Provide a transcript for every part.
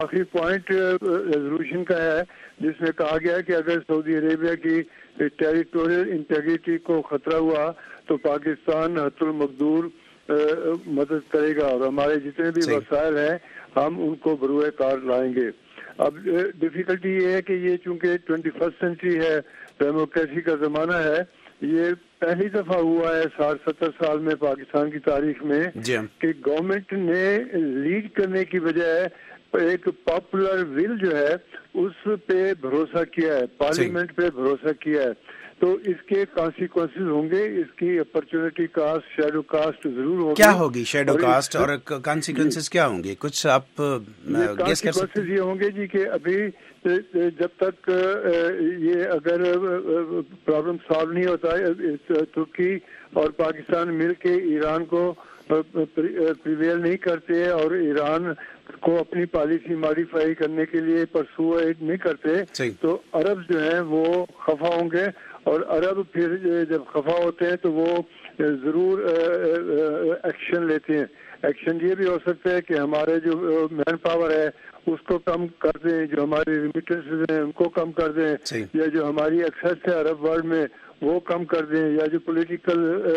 آخری point resolution کا ہے جس میں کہا گیا کہ اگر سعودی عربیہ کی ٹیریٹوریل انٹیگریٹی کو خطرہ ہوا تو پاکستان حد المقدور مدد کرے گا اور ہمارے جتنے بھی وسائل ہیں ہم ان کو بروئے کار لائیں گے. اب ڈیفیکلٹی یہ ہے کہ یہ چونکہ 21 سینچری ہے, ڈیموکریسی کا زمانہ ہے, یہ پہلی دفعہ ہوا ہے 60-70 سال میں پاکستان کی تاریخ میں کہ گورنمنٹ نے لیڈ کرنے کی بجائے ایک پاپولر ول جو ہے اس پہ بھروسہ کیا ہے, پارلیمنٹ پہ بھروسہ کیا ہے. تو اس کے کانسیکوینسز ہوں گے, اس کی اپرچونٹی کاسٹ, شیڈو کاسٹ ضرور ہوگی. کیا ہوگی شیڈو کاسٹ اور کانسیکوینسز کیا ہوں گے؟ کچھ آپ گیس کر سکتے ہیں؟ یہ ہوں گے جی کہ ابھی جب تک یہ اگر پرابلم سالو نہیں ہوتا ہے, ترکی اور پاکستان مل کے ایران کو پریویل نہیں کرتے اور ایران کو اپنی پالیسی ماڈیفائی کرنے کے لیے پرسوئیڈ نہیں کرتے, تو عرب جو ہیں وہ خفا ہوں گے. اور عرب پھر جب خفا ہوتے ہیں تو وہ ضرور ایکشن لیتے ہیں. ایکشن یہ بھی ہو سکتا ہے کہ ہمارے جو مین پاور ہے اس کو کم کر دیں, جو ہماری ریمیٹنسز ہیں ان کو کم کر دیں, یا جو ہماری ایکسیس ہے عرب ورلڈ میں وہ کم کر دیں, یا جو پولیٹیکل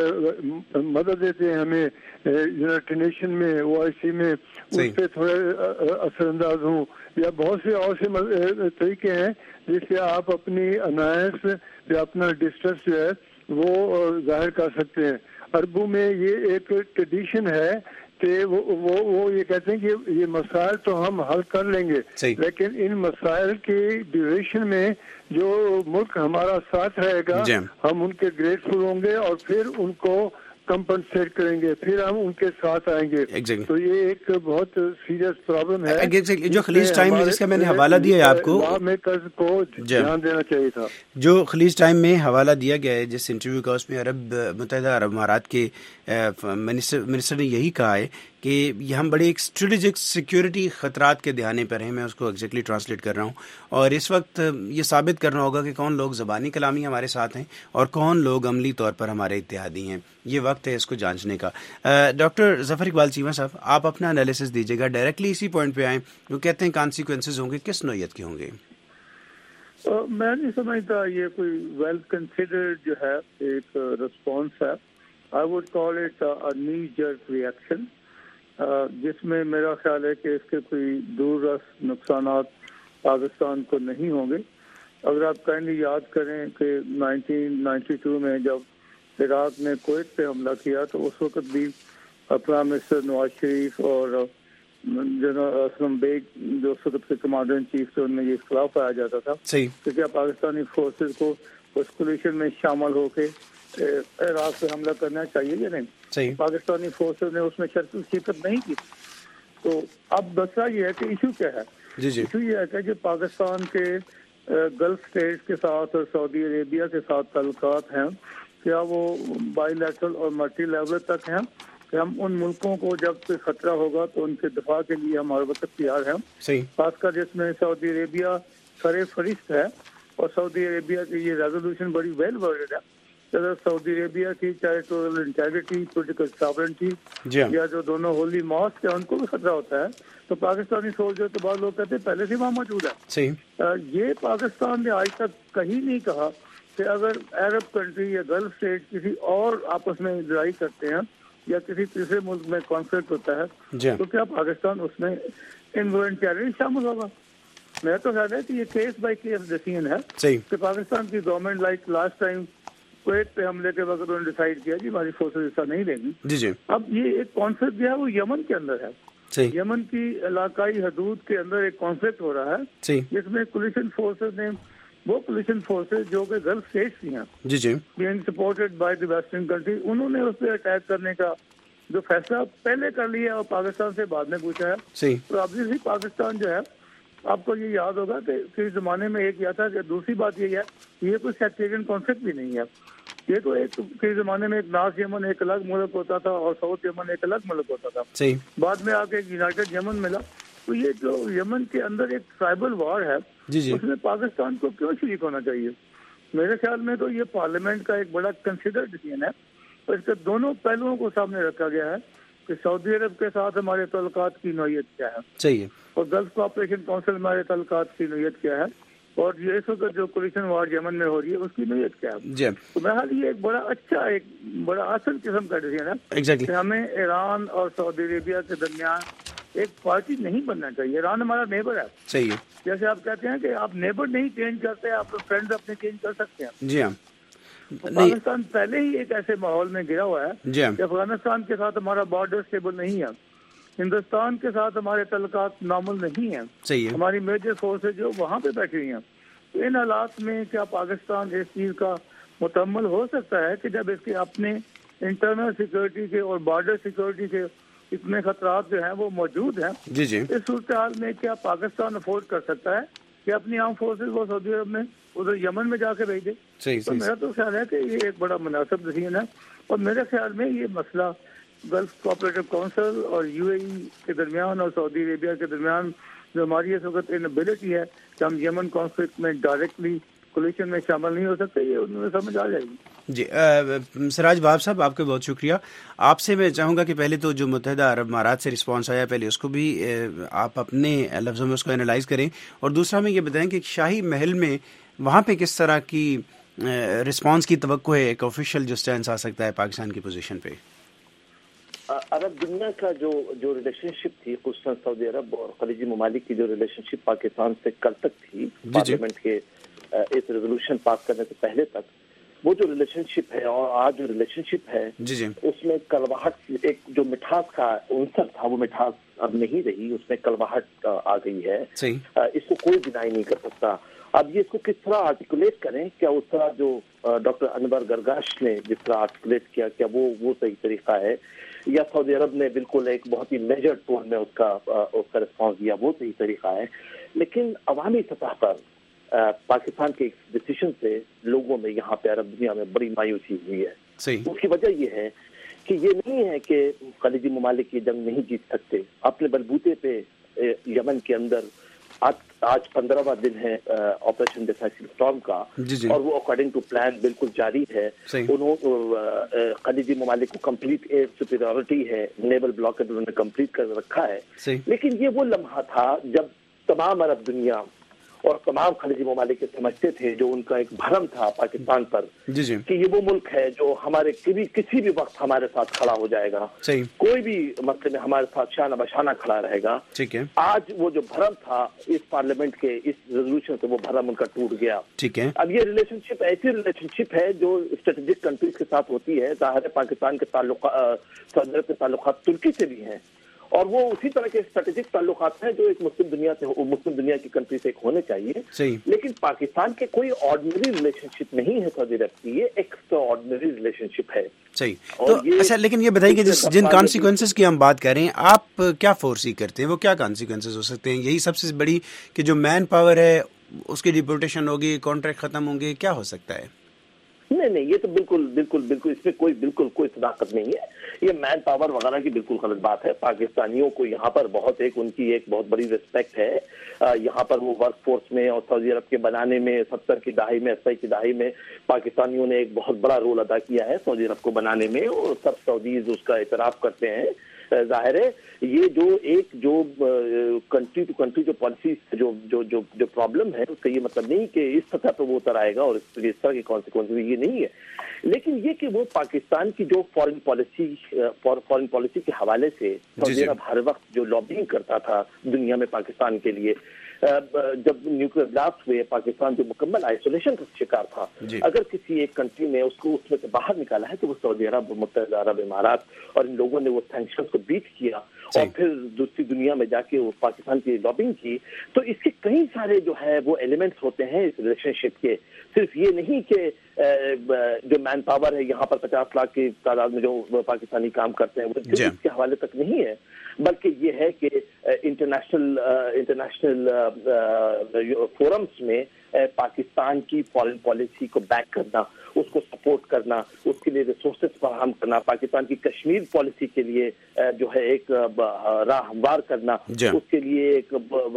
مدد دیتے ہیں ہمیں یونائٹڈ نیشن میں, OIC میں, اس پہ تھوڑے اثر انداز ہوں, یا بہت سے اور سے طریقے ہیں جس سے آپ اپنی انائنس یا اپنا ڈسٹرس جو ہے وہ ظاہر کر سکتے ہیں. عربوں میں یہ ایک ٹریڈیشن ہے کہ وہ یہ کہتے ہیں کہ یہ مسائل تو ہم حل کر لیں گے, لیکن ان مسائل کی ڈیوریشن میں جو ملک ہمارا ساتھ رہے گا ہم ان کے گریٹفل ہوں گے اور پھر ان کو کمپنسیٹ کریں گے, پھر ہم ان کے ساتھ آئیں گے. تو یہ ایک بہت سیریس پرابلم ہے جو خلیج ٹائم میں جس کا میں نے حوالہ دیا ہے آپ کو, لا میکرز کو دھیان دینا چاہیے تھا. جو خلیج ٹائم میں حوالہ دیا گیا ہے جس انٹرویو کا, اس میں متحدہ عرب امارات کے منسٹر نے یہی کہا ہے کہ ہم بڑے ایک اسٹریٹجک سیکیورٹی خطرات کے دہانے پر ہیں. میں اس کو ایگزیکٹلی ٹرانسلیٹ کر رہا ہوں, اور اس وقت یہ ثابت کرنا ہوگا کہ کون لوگ زبانی کلامی ہمارے ساتھ ہیں اور کون لوگ عملی طور پر ہمارے اتحادی ہیں. یہ وقت ہے اس کو جانچنے کا. ڈاکٹر ظفر اقبال چیمہ صاحب, آپ اپنا انالیسس دیجیے گا, ڈائریکٹلی اسی پوائنٹ پہ آئیں. وہ کہتے ہیں کانسیکوینسز ہوں گے, کس نوعیت کے ہوں گے؟ میں نہیں سمجھتا یہ کوئی ویل کنسیڈرڈ جو ہے ایک رسپانس ہے. I would call it knee jerk reaction, جس میں میرا خیال ہے کہ اس کے کوئی دور رس نقصانات پاکستان کو نہیں ہوں گے. اگر آپ کائنڈلی یاد کریں کہ 1992 میں جب عراق نے کویت پہ حملہ کیا تو اس وقت بھی پرائم منسٹر نواز شریف اور جنرل اسلم بیگ جو اس وقت کے کمانڈر ان چیف تھے ان میں یہ اختلاف پایا جاتا تھا کہ کیا پاکستانی فورسز کو اس کولیشن میں شامل ہو کے عراق پہ حملہ کرنا چاہیے یا نہیں. پاکستانی فورسز نے اس میں شرکت نہیں کی. تو اب مسئلہ یہ ہے کہ ایشو کیا ہے. ایشو یہ ہے کہ جو پاکستان کے گلف اسٹیٹس کے ساتھ اور سعودی عربیہ کے ساتھ تعلقات ہیں, کیا وہ بائی لیٹرل اور ملٹی لیول تک ہیں کہ ہم ان ملکوں کو جب کوئی خطرہ ہوگا تو ان کے دفاع کے لیے ہم ہر وقت تیار ہیں. خاص کر جس میں سعودی عربیہ سر فہرست ہے, اور سعودی عربیہ کی یہ ریزولوشن بڑی ویل ورڈڈ ہے. سعودی عربیہ کی ٹیریٹوریل انٹیگریٹی, پولیٹیکل ساورنٹی یا جو دونوں ہولی ماسک ہیں ان کو بھی خطرہ ہوتا ہے. تو پاکستانی سولجر تو بعض لوگ کہتے ہیں پہلے سے وہاں موجود ہے. یہ پاکستان نے آج تک کہیں نہیں کہا کہ اگر عرب کنٹری یا گلف اسٹیٹ کسی اور آپس میں لڑائی کرتے ہیں یا کسی تیسرے ملک میں کانفلکٹ ہوتا ہے تو کیا پاکستان اس میں انوالنٹریلی شامل ہوگا. میرا تو خیال ہے کہ یہ کیس بائی کیس ڈیسیژن ہے کہ پاکستان کی government like last time Kuwait پہ حملے کے وقت انہوں نے ڈیسائیڈ کیا کہ ہماری فورسز حصہ نہیں لیں گی. اب یہ ایک کانفلکٹ جو ہے وہ یمن کے اندر ہے. یمن کی علاقائی حدود کے اندر ایک کانفلکٹ ہو رہا ہے جس میں کولیشن فورسز نے, وہ کولیشن فورسز جو کہ گلف اسٹیٹس کی ہیں being supported by the western country, انہوں نے اس پہ اٹیک کرنے کا جو فیصلہ پہلے کر لیا اور پاکستان سے بعد میں پوچھا ہے. تو ابھی پاکستان جو ہے, آپ کو یہ یاد ہوگا کہ کسی زمانے میں ایک یہ تھا کہ دوسری بات یہ ہے کہ یہ کوئی سیکٹیرین کانفلکٹ بھی نہیں ہے. یہ تو ایک کسی زمانے میں ایک نارتھ یمن ایک الگ ملک ہوتا تھا اور ساؤتھ یمن ایک الگ ملک ہوتا تھا. بعد میں آ کے ایک یونائٹڈ یمن ملا. تو یہ جو یمن کے اندر ایک ٹرائبل وار ہے اس میں پاکستان کو کیوں شریک ہونا چاہیے؟ میرے خیال میں تو یہ پارلیمنٹ کا ایک بڑا کنسیڈر ڈیسیژن ہے, اور اس کے دونوں پہلوؤں کو سامنے رکھا گیا ہے کہ سعودی عرب کے ساتھ ہمارے تعلقات کی نوعیت کیا ہے. اور گلف کوآپریشن کونسل میں ہمارے تعلقات کی نوعیت کیا ہے، اور یہ اس وقت جو کولیشن وار یمن میں ہو رہی ہے اس کی نوعیت کیا ہے. تو بہرحال یہ ایک بڑا اچھا، ایک بڑا اصل قسم کا ڈیسیژن ہے کہ ہمیں ایران اور سعودی عربیہ کے درمیان ایک پارٹی نہیں بننا چاہیے. ایران ہمارا نیبر ہے. صحیح ہے. جیسے آپ کہتے ہیں کہ آپ نیبر نہیں چینج کرتے، آپ فرینڈ اپنے چینج کر سکتے ہیں. جی ہاں. پاکستان پہلے ہی ایک ایسے ماحول میں گرا ہوا ہے کہ افغانستان کے ساتھ ہمارا بارڈر اسٹیبل نہیں ہے، ہندوستان کے ساتھ ہمارے تعلقات نارمل نہیں ہیں، ہماری میجر فورسز جو وہاں پہ بیٹھی ہوئی ہیں. تو ان حالات میں کیا پاکستان اس چیز کا متحمل ہو سکتا ہے کہ جب اس کے اپنے انٹرنل سیکورٹی کے اور بارڈر سیکورٹی کے اتنے خطرات جو ہیں وہ موجود ہیں؟ اس صورتحال میں کیا پاکستان افورڈ کر سکتا ہے کہ اپنی آرم فورسز وہ سعودی عرب میں ادھر یمن میں جا کے بھیج دے؟ تو میرا تو خیال ہے کہ یہ ایک بڑا مناسب ڈیسیژن ہے. اور میرے خیال میں یہ مسئلہ گلف کوآپریٹو کونسل اور یو اے ای کے درمیان اور سعودی عربیہ کے درمیان جو ہماری اس وقت انبلٹی ہے کہ ہم یمن کانفلکٹ میں ڈائریکٹلی کولیشن میں شامل نہیں ہو سکتے، یہ انہوں نے سمجھ آ جائے گی. جی سراج وہاب صاحب، آپ کا بہت شکریہ. آپ سے میں چاہوں گا کہ پہلے تو جو متحدہ عرب امارات سے رسپانس آیا پہلے اس کو بھی آپ اپنے لفظوں میں اس کو انالائز کریں، اور دوسرا میں یہ بتائیں کہ شاہی محل میں وہاں پہ کس طرح کی رسپانس کی توقع ہے، ایک آفیشیل جو سٹینس آ سکتا ہے پاکستان کی پوزیشن پہ. عرب دنیا کا جو ریلیشن شپ تھی، خصوصاً سعودی عرب اور خلیجی ممالک کی جو ریلیشن شپ پاکستان سے کل تک تھی، پارلیمنٹ کے اس ریزولوشن پاس کرنے سے پہلے تک، وہ جو ریلیشن شپ ہے اور آج جو ریلیشن شپ ہے اس میں کڑواہٹ، ایک جو مٹھاس کا عنصر تھا وہ مٹھاس اب نہیں رہی، اس میں کڑواہٹ آ گئی ہے. اس کو کوئی ڈینائی نہیں کر سکتا. اب یہ اس کو کس طرح آرٹیکولیٹ کریں، کیا اس طرح جو ڈاکٹر انور گرگاش نے جس طرح آرٹیکولیٹ کیا، کیا وہ صحیح طریقہ ہے، یا سعودی عرب نے بالکل ایک بہت ہی میجر ٹون میں اس کا رسپانس دیا، وہ صحیح طریقہ ہے. لیکن عوامی سطح پر پاکستان کے ڈیسیژن سے لوگوں میں یہاں پہ عرب دنیا میں بڑی مایوسی ہوئی ہے. اس کی وجہ یہ ہے کہ یہ نہیں ہے کہ خلیجی ممالک یہ جنگ نہیں جیت سکتے. اپنے بلبوتے پہ یمن کے اندر آج 15واں دن ہے آپریشن ڈیسائسو اسٹارم کا، اور وہ اکارڈنگ ٹو پلان بالکل جاری ہے. خلیجی ممالک کو کمپلیٹ ایئر سپیریورٹی ہے، نیول بلاکیڈ انہوں نے کمپلیٹ کر رکھا ہے. لیکن یہ وہ لمحہ تھا جب تمام عرب دنیا اور تمام خلیجی ممالک سمجھتے تھے، جو ان کا ایک بھرم تھا پاکستان پر کہ یہ وہ ملک ہے جو ہمارے کسی بھی وقت ہمارے ساتھ کھڑا ہو جائے گا، کوئی بھی مسئلے میں ہمارے ساتھ شانہ بشانہ کھڑا رہے گا. آج وہ جو بھرم تھا اس پارلیمنٹ کے اس ریزولوشن سے وہ بھرم ان کا ٹوٹ گیا. اب یہ ریلیشن شپ ایسی ریلیشن شپ ہے جو اسٹریٹجک کنٹریز کے ساتھ ہوتی ہے. ظاہر ہے پاکستان کے سعودی عرب کے تعلقات ترکی سے بھی ہیں، اور وہ اسی طرح کے اسٹریٹجک تعلقات ہیں جو ایک مسلم دنیا کی کنٹری سے ایک ہونے چاہیے. لیکن پاکستان کے کوئی آرڈنری ریلیشن شپ نہیں ہے سعودی عرب کی، یہ ایکسٹرا آرڈنری ریلیشن شپ ہے. صحیح. تو اچھا، لیکن یہ بتائیے کہ جن کانسیکوینسز کی ہم بات کر رہے ہیں، آپ کیا فورسی کرتے ہیں، وہ کیا کانسیکوینسز ہو سکتے ہیں؟ یہی سب سے بڑی کہ جو مین پاور ہے اس کی ڈیپورٹیشن ہوگی، کانٹریکٹ ختم ہوں گے، کیا ہو سکتا ہے؟ نہیں، یہ تو بالکل اس میں کوئی صداقت نہیں ہے. یہ مین پاور وغیرہ کی بالکل غلط بات ہے. پاکستانیوں کو یہاں پر ان کی ایک بہت بڑی ریسپیکٹ ہے. یہاں پر وہ ورک فورس میں اور سعودی عرب کے بنانے میں 70 کی دہائی میں 80 کی دہائی میں پاکستانیوں نے ایک بہت بڑا رول ادا کیا ہے سعودی عرب کو بنانے میں، اور سب سعودیز اس کا اعتراف کرتے ہیں. ظاہر ہے یہ جو کنٹری ٹو کنٹری جو پالیسیز جو پرابلم ہے، اس کا یہ مطلب نہیں کہ اس سطح پہ وہ اتر آئے گا اور اس طرح کی کانسیکوینس یہ نہیں ہے. لیکن یہ کہ وہ پاکستان کی جو فارن پالیسی کے حوالے سے سعودی عرب ہر وقت جو لابنگ کرتا تھا دنیا میں پاکستان کے لیے، جب نیوکلیر بلاسٹ ہوئے پاکستان جو مکمل آئسولیشن کا شکار تھا، اگر کسی ایک کنٹری نے اس کو اس میں سے باہر نکالا ہے تو وہ سعودی عرب، متحدہ عرب امارات، اور ان لوگوں نے وہ سینکشنز کو بیٹ کیا اور پھر دوسری دنیا میں جا کے وہ پاکستان کی لابنگ کی. تو اس کے کئی سارے جو ہے وہ ایلیمنٹس ہوتے ہیں اس ریلیشن شپ کے. صرف یہ نہیں کہ جو مین پاور ہے یہاں پر 50 لاکھ کی تعداد میں جو پاکستانی کام کرتے ہیں وہ اس کے حوالے تک نہیں ہے، بلکہ یہ ہے کہ انٹرنیشنل فورمز میں پاکستان کی فارن پالیسی کو بیک کرنا، اس کو سپورٹ کرنا, اس کے لیے ریسورسز فراہم کرنا, پاکستان کی کشمیر پالیسی کے لیے جو ہے ایک راہ ہموار کرنا, اس کے لیے ایک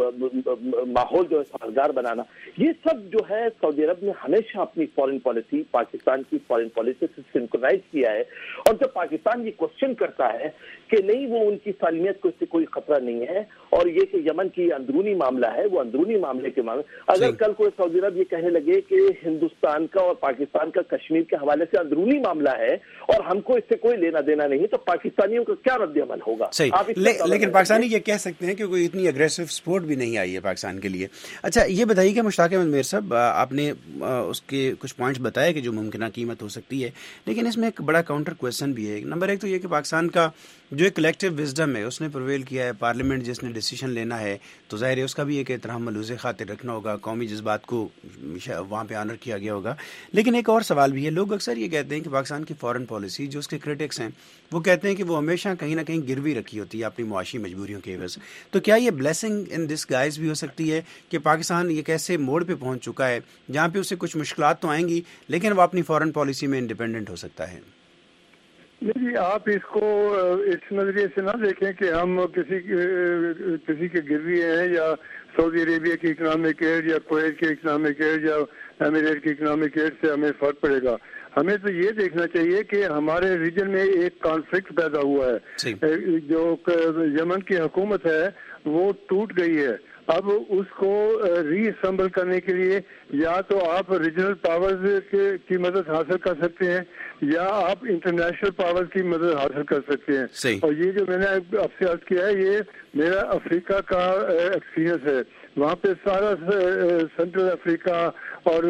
ماحول جو ہے سازگار بنانا, یہ سب جو ہے سعودی عرب نے ہمیشہ اپنی فارن پالیسی, پاکستان کی فارن پالیسی سے سنکرونائز کیا ہے. اور جب پاکستان یہ کوشچن کرتا ہے کہ نہیں وہ ان کی سالمیت کو اس سے کوئی خطرہ نہیں ہے, اور یہ کہ یمن کی اندرونی معاملہ ہے, وہ اندرونی معاملے کے معاملے, اگر کل کوئی سعودی عرب یہ کہنے لگے کہ ہندوستان کا اور پاکستان کا کشمیر کے حوالے سے اندرونی معاملہ ہے اور ہم کو اس سے کوئی لینا دینا نہیں, تو پاکستانیوں کا کیا رد عمل ہوگا؟ لیکن پاکستانی یہ کہہ سکتے ہیں کہ کوئی اتنی اگریسو سپورٹ بھی نہیں آئی ہے پاکستان کے لیے. اچھا یہ بتائیے کہ مشتاق احمد میر صاحب, آپ نے اس کے کچھ پوائنٹس بتائے کہ جو ممکنہ قیمت ہو سکتی ہے, لیکن اس میں ایک بڑا کاؤنٹر کویشچن بھی ہے. نمبر ایک تو یہ کہ پاکستان کا جو ایک کلیکٹیو وزڈم ہے اس نے پرویل کیا ہے, پارلیمنٹ جس نے ڈیسیشن لینا ہے تو ظاہر ہے اس کا بھی ایک احترام ملوث خاطر رکھنا ہوگا, قومی جذبات کو وہاں پہ آنر کیا گیا ہوگا. لیکن ایک اور سوال بھی ہے, لوگ اکثر یہ کہتے ہیں کہ پاکستان کی فارن پالیسی, جو اس کے کرٹکس ہیں وہ کہتے ہیں کہ وہ ہمیشہ کہیں نہ کہیں گروی رکھی ہوتی ہے اپنی معاشی مجبوریوں کے عوض. تو کیا یہ بلیسنگ ان ڈس گائز بھی ہو سکتی ہے کہ پاکستان ایک ایسے موڑ پہ پہنچ چکا ہے جہاں پہ اسے کچھ مشکلات تو آئیں گی لیکن وہ اپنی فارن پالیسی میں انڈیپینڈنٹ ہو سکتا ہے؟ نہیں, آپ اس کو اس نظریے سے نہ دیکھیں کہ ہم کسی کے گروی ہیں, یا سعودی عربیہ کی اکنامک ایڈ یا کویت کے اکنامک ایڈ یا ایمریٹ کی اکنامک ایڈ سے ہمیں فرق پڑے گا. ہمیں تو یہ دیکھنا چاہیے کہ ہمارے ریجن میں ایک کانفلکٹ پیدا ہوا ہے, جو یمن کی حکومت ہے وہ ٹوٹ گئی ہے. اب اس کو ری اسمبل کرنے کے لیے یا تو آپ ریجنل پاورز کی مدد حاصل کر سکتے ہیں یا آپ انٹرنیشنل پاور کی مدد حاصل کر سکتے ہیں. اور یہ جو میں نے آپ سے عرض کیا ہے یہ میرا افریقہ کا ایکسپیرینس ہے. وہاں پہ سارا سینٹرل افریقہ اور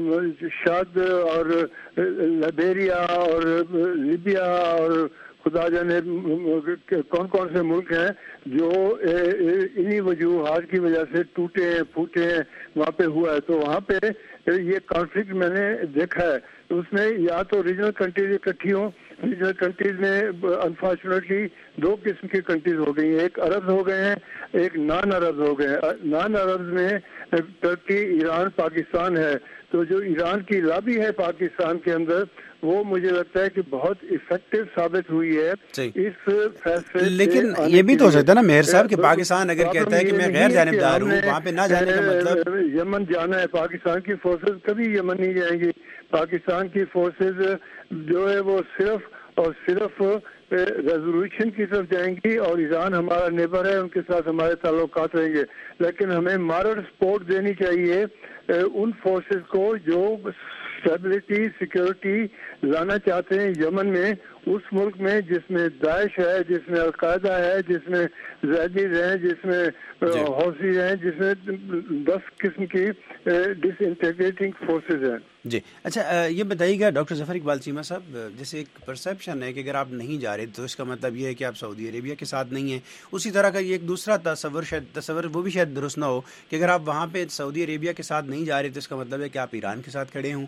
شاد اور لائبیریا اور لیبیا اور خدا جانے کون کون سے ملک ہیں جو انہی وجوہات کی وجہ سے ٹوٹے ہیں پھوٹے ہیں, وہاں پہ ہوا ہے. تو وہاں پہ یہ کانفلکٹ میں نے دیکھا ہے. اس میں یا تو ریجنل کنٹریز اکٹھی ہوں, ریجنل کنٹریز میں انفارچونیٹلی دو قسم کی کنٹریز ہو گئی ہیں, ایک عرب ہو گئے ہیں, ایک نان عرب ہو گئے ہیں. نان عرب میں ترکی, ایران, پاکستان ہے. تو جو ایران کی لابی ہے پاکستان کے اندر وہ مجھے لگتا ہے کہ بہت افیکٹو ثابت ہوئی ہے اس فیصلے. لیکن یہ بھی تو ہو سکتا ہے نا مہر صاحب کہ پاکستان اگر کہتا ہے کہ میں غیر جانبدار ہوں, وہاں پہ نہ جانے کا مطلب یمن جانا ہے. پاکستان کی فورسز کبھی یمن نہیں جائیں گی. پاکستان کی فورسز جو ہے وہ صرف اور صرف ریزولوشن کی طرف جائیں گی, اور ایران ہمارا نیبر ہے, ان کے ساتھ ہمارے تعلقات رہیں گے. لیکن ہمیں مارل سپورٹ دینی چاہیے ان فورسز کو جو اسٹیبلٹی سیکورٹی لانا چاہتے ہیں یمن میں, اس ملک میں جس میں داعش ہے, جس میں القاعدہ ہے, جس میں زیدیز ہیں, جس میں حوثی ہیں, جس میں 10 قسم کی ڈس انٹیگریٹنگ فورسز ہیں. جی اچھا یہ بتائیے گا ڈاکٹر ظفر اقبال چیمہ صاحب, جیسے ایک پرسیپشن ہے کہ اگر آپ نہیں جا رہے تو اس کا مطلب یہ ہے کہ آپ سعودی عربیہ کے ساتھ نہیں ہیں. اسی طرح کا یہ ایک دوسرا تصور وہ بھی شاید درست نہ ہو کہ اگر آپ وہاں پہ سعودی عربیہ کے ساتھ نہیں جا رہے تو اس کا مطلب ہے کہ آپ ایران کے ساتھ کھڑے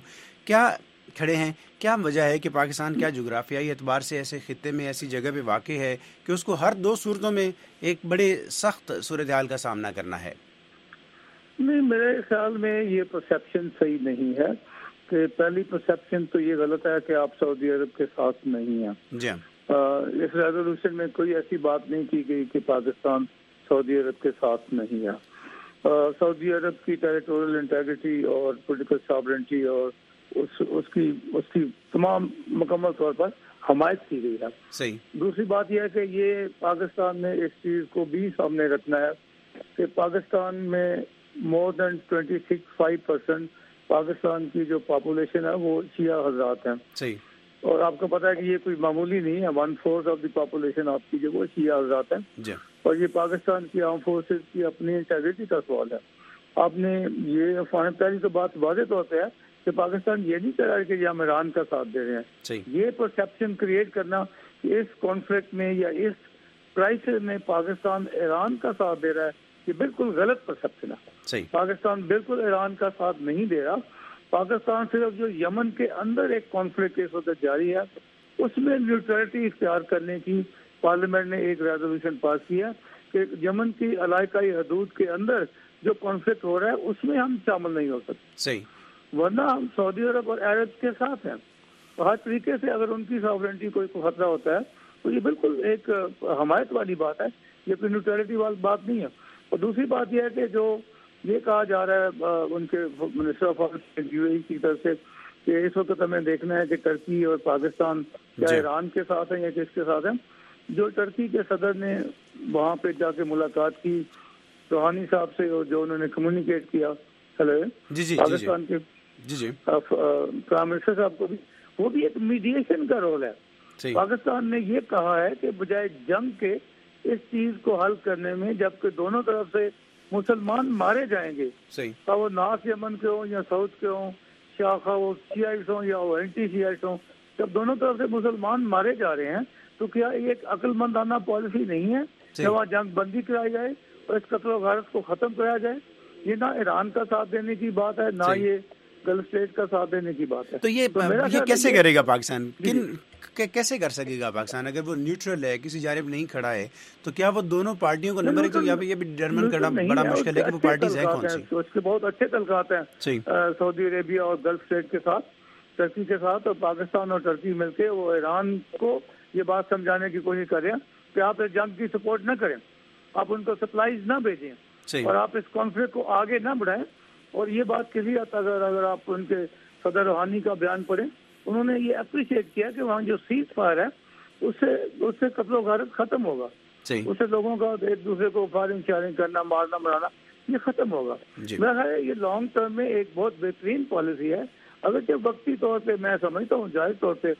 ہیں. کیا وجہ ہے کہ پاکستان کیا جغرافیائی اعتبار سے ایسے خطے میں ایسی جگہ پہ واقع ہے کہ اس کو ہر دو صورتوں میں ایک بڑے سخت صورتحال کا سامنا کرنا ہے؟ نہیں, میرے خیال میں یہ پرسیپشن صحیح نہیں ہے. کہ پہلی پرسیپشن تو یہ غلط ہے کہ آپ سعودی عرب کے ساتھ نہیں ہیں. جی اس ریزولوشن میں کوئی ایسی بات نہیں کی گئی کہ پاکستان سعودی عرب کے ساتھ نہیں ہے. سعودی عرب کی ٹیریٹوریل انٹیگریٹی اور پولیٹیکل سابرنٹی اور اس کی تمام مکمل طور پر حمایت کی گئی ہے. صحیح. دوسری بات یہ ہے کہ یہ پاکستان نے اس چیز کو بھی سامنے رکھنا ہے کہ پاکستان میں مور دین 26.5% پاکستان کی جو پاپولیشن ہے وہ شیعہ حضرات ہیں. صحیح. اور آپ کو پتا ہے کہ یہ کوئی معمولی نہیں ہے. 1/4 آف دی پاپولیشن آپ کی جو وہ شیعہ حضرات ہیں. جی. اور یہ پاکستان کی آرم فورسز کی اپنی انٹیگریٹی کا سوال ہے. آپ نے یہ پہلی تو بات واضح طور پہ ہے کہ پاکستان یہ نہیں کر رہا ہے کہ ہم ایران کا ساتھ دے رہے ہیں. صحیح. یہ پرسیپشن کریٹ کرنا کہ اس کانفلکٹ میں یا اس کرائسس میں پاکستان ایران کا ساتھ دے رہا ہے, یہ بالکل غلط پرسیپشن ہے. صحیح. پاکستان بالکل ایران کا ساتھ نہیں دے رہا. پاکستان صرف جو یمن کے اندر ایک کانفلکٹ اس وقت جاری ہے اس میں نیوٹرلٹی اختیار کرنے کی پارلیمنٹ نے ایک ریزولوشن پاس کیا کہ یمن کی علاقائی حدود کے اندر جو کانفلکٹ ہو رہا ہے اس میں ہم شامل نہیں ہو سکتے. صحیح. ورنہ ہم سعودی عرب اور عرب کے ساتھ ہیں. ہر طریقے سے اگر ان کی ساورنٹی کو خطرہ ہوتا ہے تو یہ بالکل ایک حمایت والی بات ہے، یہ کوئی نیوٹرلٹی والی بات نہیں ہے۔ اور دوسری بات یہ ہے کہ جو یہ کہا جا رہا ہے ان کے minister of foreign U A کی طرف سے کہ اس وقت ہمیں دیکھنا ہے کہ ٹرکی اور پاکستان کیا ایران کے ساتھ ہیں یا کس کے ساتھ ہیں۔ جو ٹرکی کے صدر نے وہاں پہ جا کے ملاقات کی روحانی صاحب سے اور جو انہوں نے کمیونیکیٹ کیا پاکستان کے پرائم منسٹر صاحب کو بھی، وہ بھی ایک میڈیشن کا رول ہے۔ پاکستان نے یہ کہا ہے کہ بجائے جنگ کے اس چیز کو حل کرنے میں، جبکہ دونوں طرف سے مسلمان مارے جائیں گے، خواہ وہ نارتھ یمن کے ہوں یا ساؤتھ کے ہوں، خواہ وہ شیعیٹس ہوں یا وہ اینٹی شیعیٹس ہوں، جب دونوں طرف سے مسلمان مارے جا رہے ہیں تو کیا یہ ایک عقل مندانہ پالیسی نہیں ہے کہ وہاں جنگ بندی کرائی جائے اور اس قتل و غارت کو ختم کرایا جائے؟ یہ نہ ایران کا ساتھ دینے کی بات ہے، نہ یہ گلف اسٹیٹ کا ساتھ دینے کی بات ہے۔ تو یہ کیسے کرے گا پاکستان؟ کیسے کر سکے گا پاکستان اگر وہ نیوٹرل ہے، کسی جانب نہیں کھڑا ہے؟ تو کیا وہ دونوں پارٹیوں کو نمبر ایک تو یہ بھی ڈٹرمن کرنا بڑا مشکل ہے کہ وہ پارٹیز ہیں کون سی؟ اس کے بہت اچھے تعلقات ہیں سعودی عربیہ اور گلف اسٹیٹ کے ساتھ، ٹرکی کے ساتھ، اور پاکستان اور ٹرکی مل کے وہ ایران کو یہ بات سمجھانے کی کوشش کر رہے ہیں کہ آپ اس جنگ کی سپورٹ نہ کریں، آپ ان کو سپلائیز نہ بھیجیں اور آپ اس کانفلکٹ کو آگے نہ بڑھائیں۔ اور یہ بات کسی حد تک اگر آپ ان کے صدر روحانی کا بیان پڑھیں، انہوں نے یہ اپریشیٹ کیا کہ وہاں جو سیز فائر ہے اس سے قتل و غارت ختم ہوگا، اس سے لوگوں کا ایک دوسرے کو فائرنگ شیئرنگ کرنا، مارنا مرانا یہ ختم ہوگا۔ میرا خیال ہے یہ لانگ ٹرم میں ایک بہت بہترین پالیسی ہے، اگرچہ وقتی طور پہ میں سمجھتا ہوں جائز طور پہ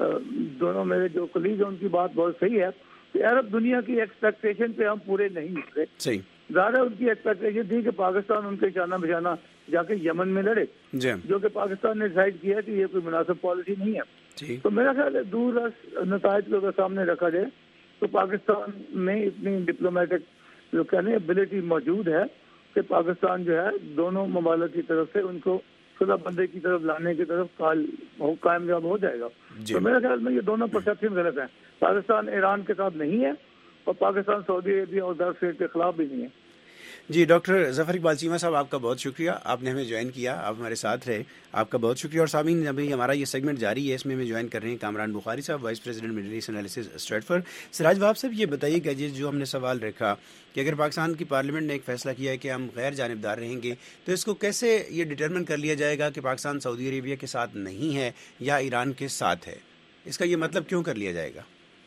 دونوں میرے جو کلیگ ہیں ان کی بات بہت صحیح ہے کہ عرب دنیا کی ایکسپیکٹیشن پہ ہم پورے نہیں اترے۔ ظاہر ان کی ایکسپیکٹیشن تھی کہ پاکستان ان کے شانہ بشانہ جا کے یمن میں لڑے، جو کہ پاکستان نے ڈیسائیڈ کیا کہ یہ کوئی مناسب پالیسی نہیں ہے۔ تو میرا خیال ہے دور نتائج کو اگر سامنے رکھا جائے تو پاکستان میں اتنی ڈپلومیٹک جو کہنے ایبلٹی موجود ہے کہ پاکستان جو ہے دونوں ممالک کی طرف سے ان کو صلح بندی کی طرف لانے کی طرف کامیاب ہو جائے گا۔ تو میرے خیال میں یہ دونوں پرسیپشن غلط ہیں، پاکستان ایران کے ساتھ نہیں ہے اور پاکستان سعودی عربیہ اور گلف اسٹیٹ کے خلاف بھی نہیں ہے۔ جی ڈاکٹر ظفر اقبال چیمہ صاحب، آپ کا بہت شکریہ، آپ نے ہمیں جوائن کیا، آپ ہمارے ساتھ رہے، آپ کا بہت شکریہ۔ اور سامعین، ابھی ہمارا یہ سیگمنٹ جاری ہے، اس میں ہمیں جوائن کر رہے ہیں Kamran Bukhari sahab, vice president Middle East analysis Stratfor. Siraj Bab sahab, یہ بتائیے کہ جو ہم نے سوال رکھا کہ اگر پاکستان کی پارلیمنٹ نے ایک فیصلہ کیا ہے کہ ہم غیر جانبدار رہیں گے، تو اس کو کیسے یہ ڈٹرمن کر لیا جائے گا کہ پاکستان سعودی عربیہ کے ساتھ نہیں ہے یا ایران کے ساتھ ہے؟ اس کا یہ مطلب کیوں کر لیا جائے گا؟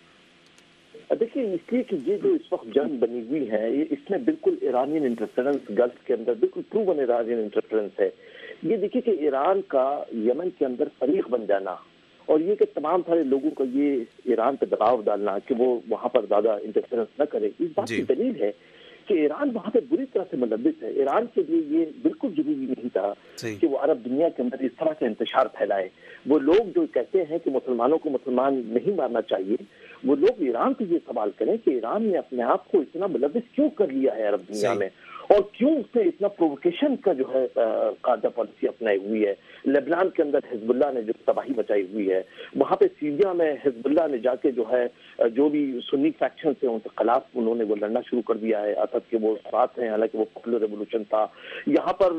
دیکھیے، اس لیے کہ یہ جو اس وقت جنگ بنی ہوئی ہے اس میں بالکل ایرانین انٹرفیرنس گلف کے اندر بالکل پروون ایرانین انٹرفیرنس ہے۔ یہ دیکھیے کہ ایران کا یمن کے اندر فریق بن جانا اور یہ کہ تمام سارے لوگوں کا یہ ایران پہ دباؤ ڈالنا کہ وہ وہاں پر زیادہ انٹرفیرنس نہ کرے، اس بات کی دلیل ہے کہ ایران وہاں پہ بری طرح سے ملوث ہے۔ ایران کے لیے یہ بالکل ضروری نہیں تھا کہ وہ عرب دنیا کے اندر اس طرح کا انتشار پھیلائے۔ وہ لوگ جو کہتے ہیں کہ مسلمانوں کو مسلمان نہیں مارنا چاہیے، وہ لوگ ایران سے یہ سوال کریں کہ ایران نے اپنے آپ کو اتنا ملوث کیوں کر لیا ہے عرب دنیا میں، اور کیوں اس نے اتنا پرووکیشن کا جو ہے قاعدہ پالیسی اپنائی ہوئی ہے۔ لبنان کے اندر حزب اللہ نے جو تباہی مچائی ہوئی ہے، وہاں پہ سیریا میں حزب اللہ نے جا کے جو ہے جو بھی سنی فیکشن سے ان کے خلاف انہوں نے وہ لڑنا شروع کر دیا ہے۔ اسد کے وہ ساتھ ہیں، حالانکہ وہ پاپولر ریولوشن تھا۔ یہاں پر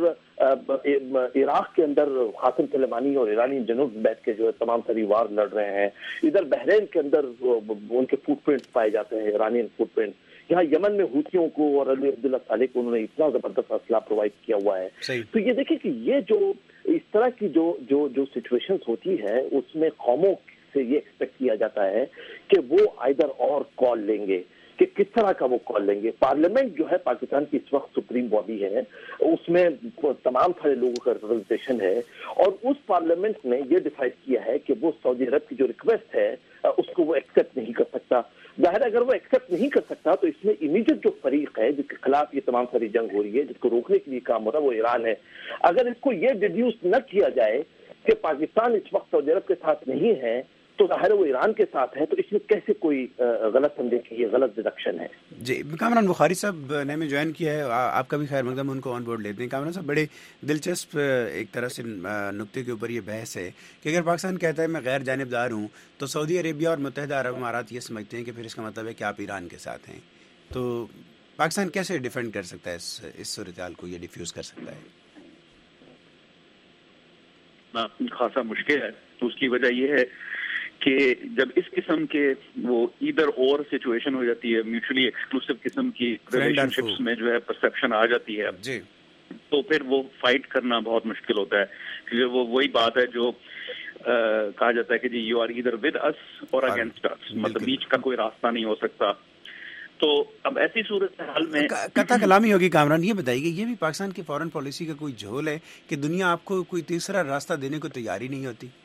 عراق کے اندر قاسم سلیمانی اور ایرانی جنوب بیٹھ کے جو ہے تمام ساری وار لڑ رہے ہیں۔ ادھر بحرین کے اندر ان کے فوٹ پرنٹس پائے جاتے ہیں، ایرانین فوٹ پرنٹ۔ یہاں یمن میں حوثیوں کو اور علی عبداللہ صالح کو انہوں نے اتنا زبردست اسلحہ پرووائڈ کیا ہوا ہے۔ تو یہ دیکھیں کہ یہ جو اس طرح کی جو سچویشنز ہوتی ہے اس میں قوموں سے یہ ایکسپیکٹ کیا جاتا ہے کہ وہ آئدر اور کال لیں گے، کہ کس طرح کا وہ کال لیں گے۔ پارلیمنٹ جو ہے پاکستان کی اس وقت سپریم باڈی ہے، اس میں تمام سارے لوگوں کا ریپرزنٹیشن ہے، اور اس پارلیمنٹ نے یہ ڈیسائیڈ کیا ہے کہ وہ سعودی عرب کی جو ریکویسٹ ہے اس کو وہ ایکسیپٹ نہیں کر سکتا۔ ظاہر اگر وہ ایکسیپٹ نہیں کر سکتا تو اس میں امیڈیٹ جو فریق ہے جس کے خلاف یہ تمام ساری جنگ ہو رہی ہے، جس کو روکنے کے لیے کام ہو رہا ہے، وہ ایران ہے۔ اگر اس کو یہ ڈیڈیوس نہ کیا جائے کہ پاکستان اس وقت سعودی عرب کے ساتھ نہیں ہے تو ظاہر وہ ایران کے ساتھ ہے، تو اس میں کیسے کوئی غلط سمجھے کہ یہ غلط ڈیڈکشن ہے۔ جی، کامران بخاری صاحب نے ہمیں جوائن کیا ہے، آپ کا بھی خیر مقدم ان کو آن بورڈ لیتے ہیں۔ کامران صاحب، بڑے دلچسپ ایک طرح سے نقطے کے اوپر یہ بحث ہے کہ اگر پاکستان کہتا ہے میں غیر جانبدار ہوں تو سعودی عربیہ اور متحدہ عرب امارات یہ سمجھتے ہیں کہ پھر اس کا مطلب ہے کہ آپ ایران کے ساتھ ہیں۔ تو پاکستان کیسے ڈیفینڈ کر سکتا ہے اس صورتحال کو، یہ ڈیفیوز کر سکتا ہے؟ کرنا خاصا مشکل ہے. اس کی وجہ یہ ہے کہ جب اس قسم کے وہ ادھر اور سچویشن ہو جاتی ہے, میوچولی ایکسکلوسیو قسم کی ریلیشن شپس میں جو ہے پرسپشن آ جاتی ہے, تو پھر وہ فائٹ کرنا بہت مشکل ہوتا ہے, کیونکہ وہ وہی بات ہے جو کہا جاتا ہے کہ جی you are either with us or against اس, مطلب بیچ کا کوئی راستہ نہیں ہو سکتا. تو اب ایسی صورت حال میں قطع کلامی ہوگی. کامران یہ بتائیے کہ یہ بھی پاکستان کی فارن پالیسی کا کوئی جھول ہے کہ دنیا آپ کو کوئی تیسرا راستہ دینے کو تیار ہی نہیں ہوتی؟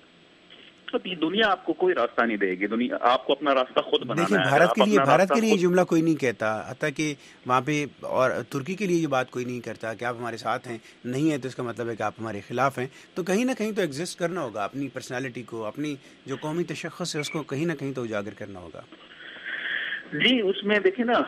دنیا آپ کو کوئی راستہ نہیں دے گی, دنیا آپ کو اپنا راستہ خود بنانا ہے. دیکھیں بھارت کے لیے یہ جملہ کوئی نہیں کہتا, حتیٰ کہ وہاں پہ اور ترکی کے لیے یہ بات کوئی نہیں کرتا کہ آپ ہمارے ساتھ ہیں, نہیں ہے تو اس کا مطلب ہے کہ آپ ہمارے خلاف ہیں. تو کہیں نہ کہیں تو ایگزسٹ کرنا ہوگا, اپنی پرسنالٹی کو, اپنی جو قومی تشخص ہے اس کو کہیں نہ کہیں تو اجاگر کرنا ہوگا. جی اس میں دیکھیں نا,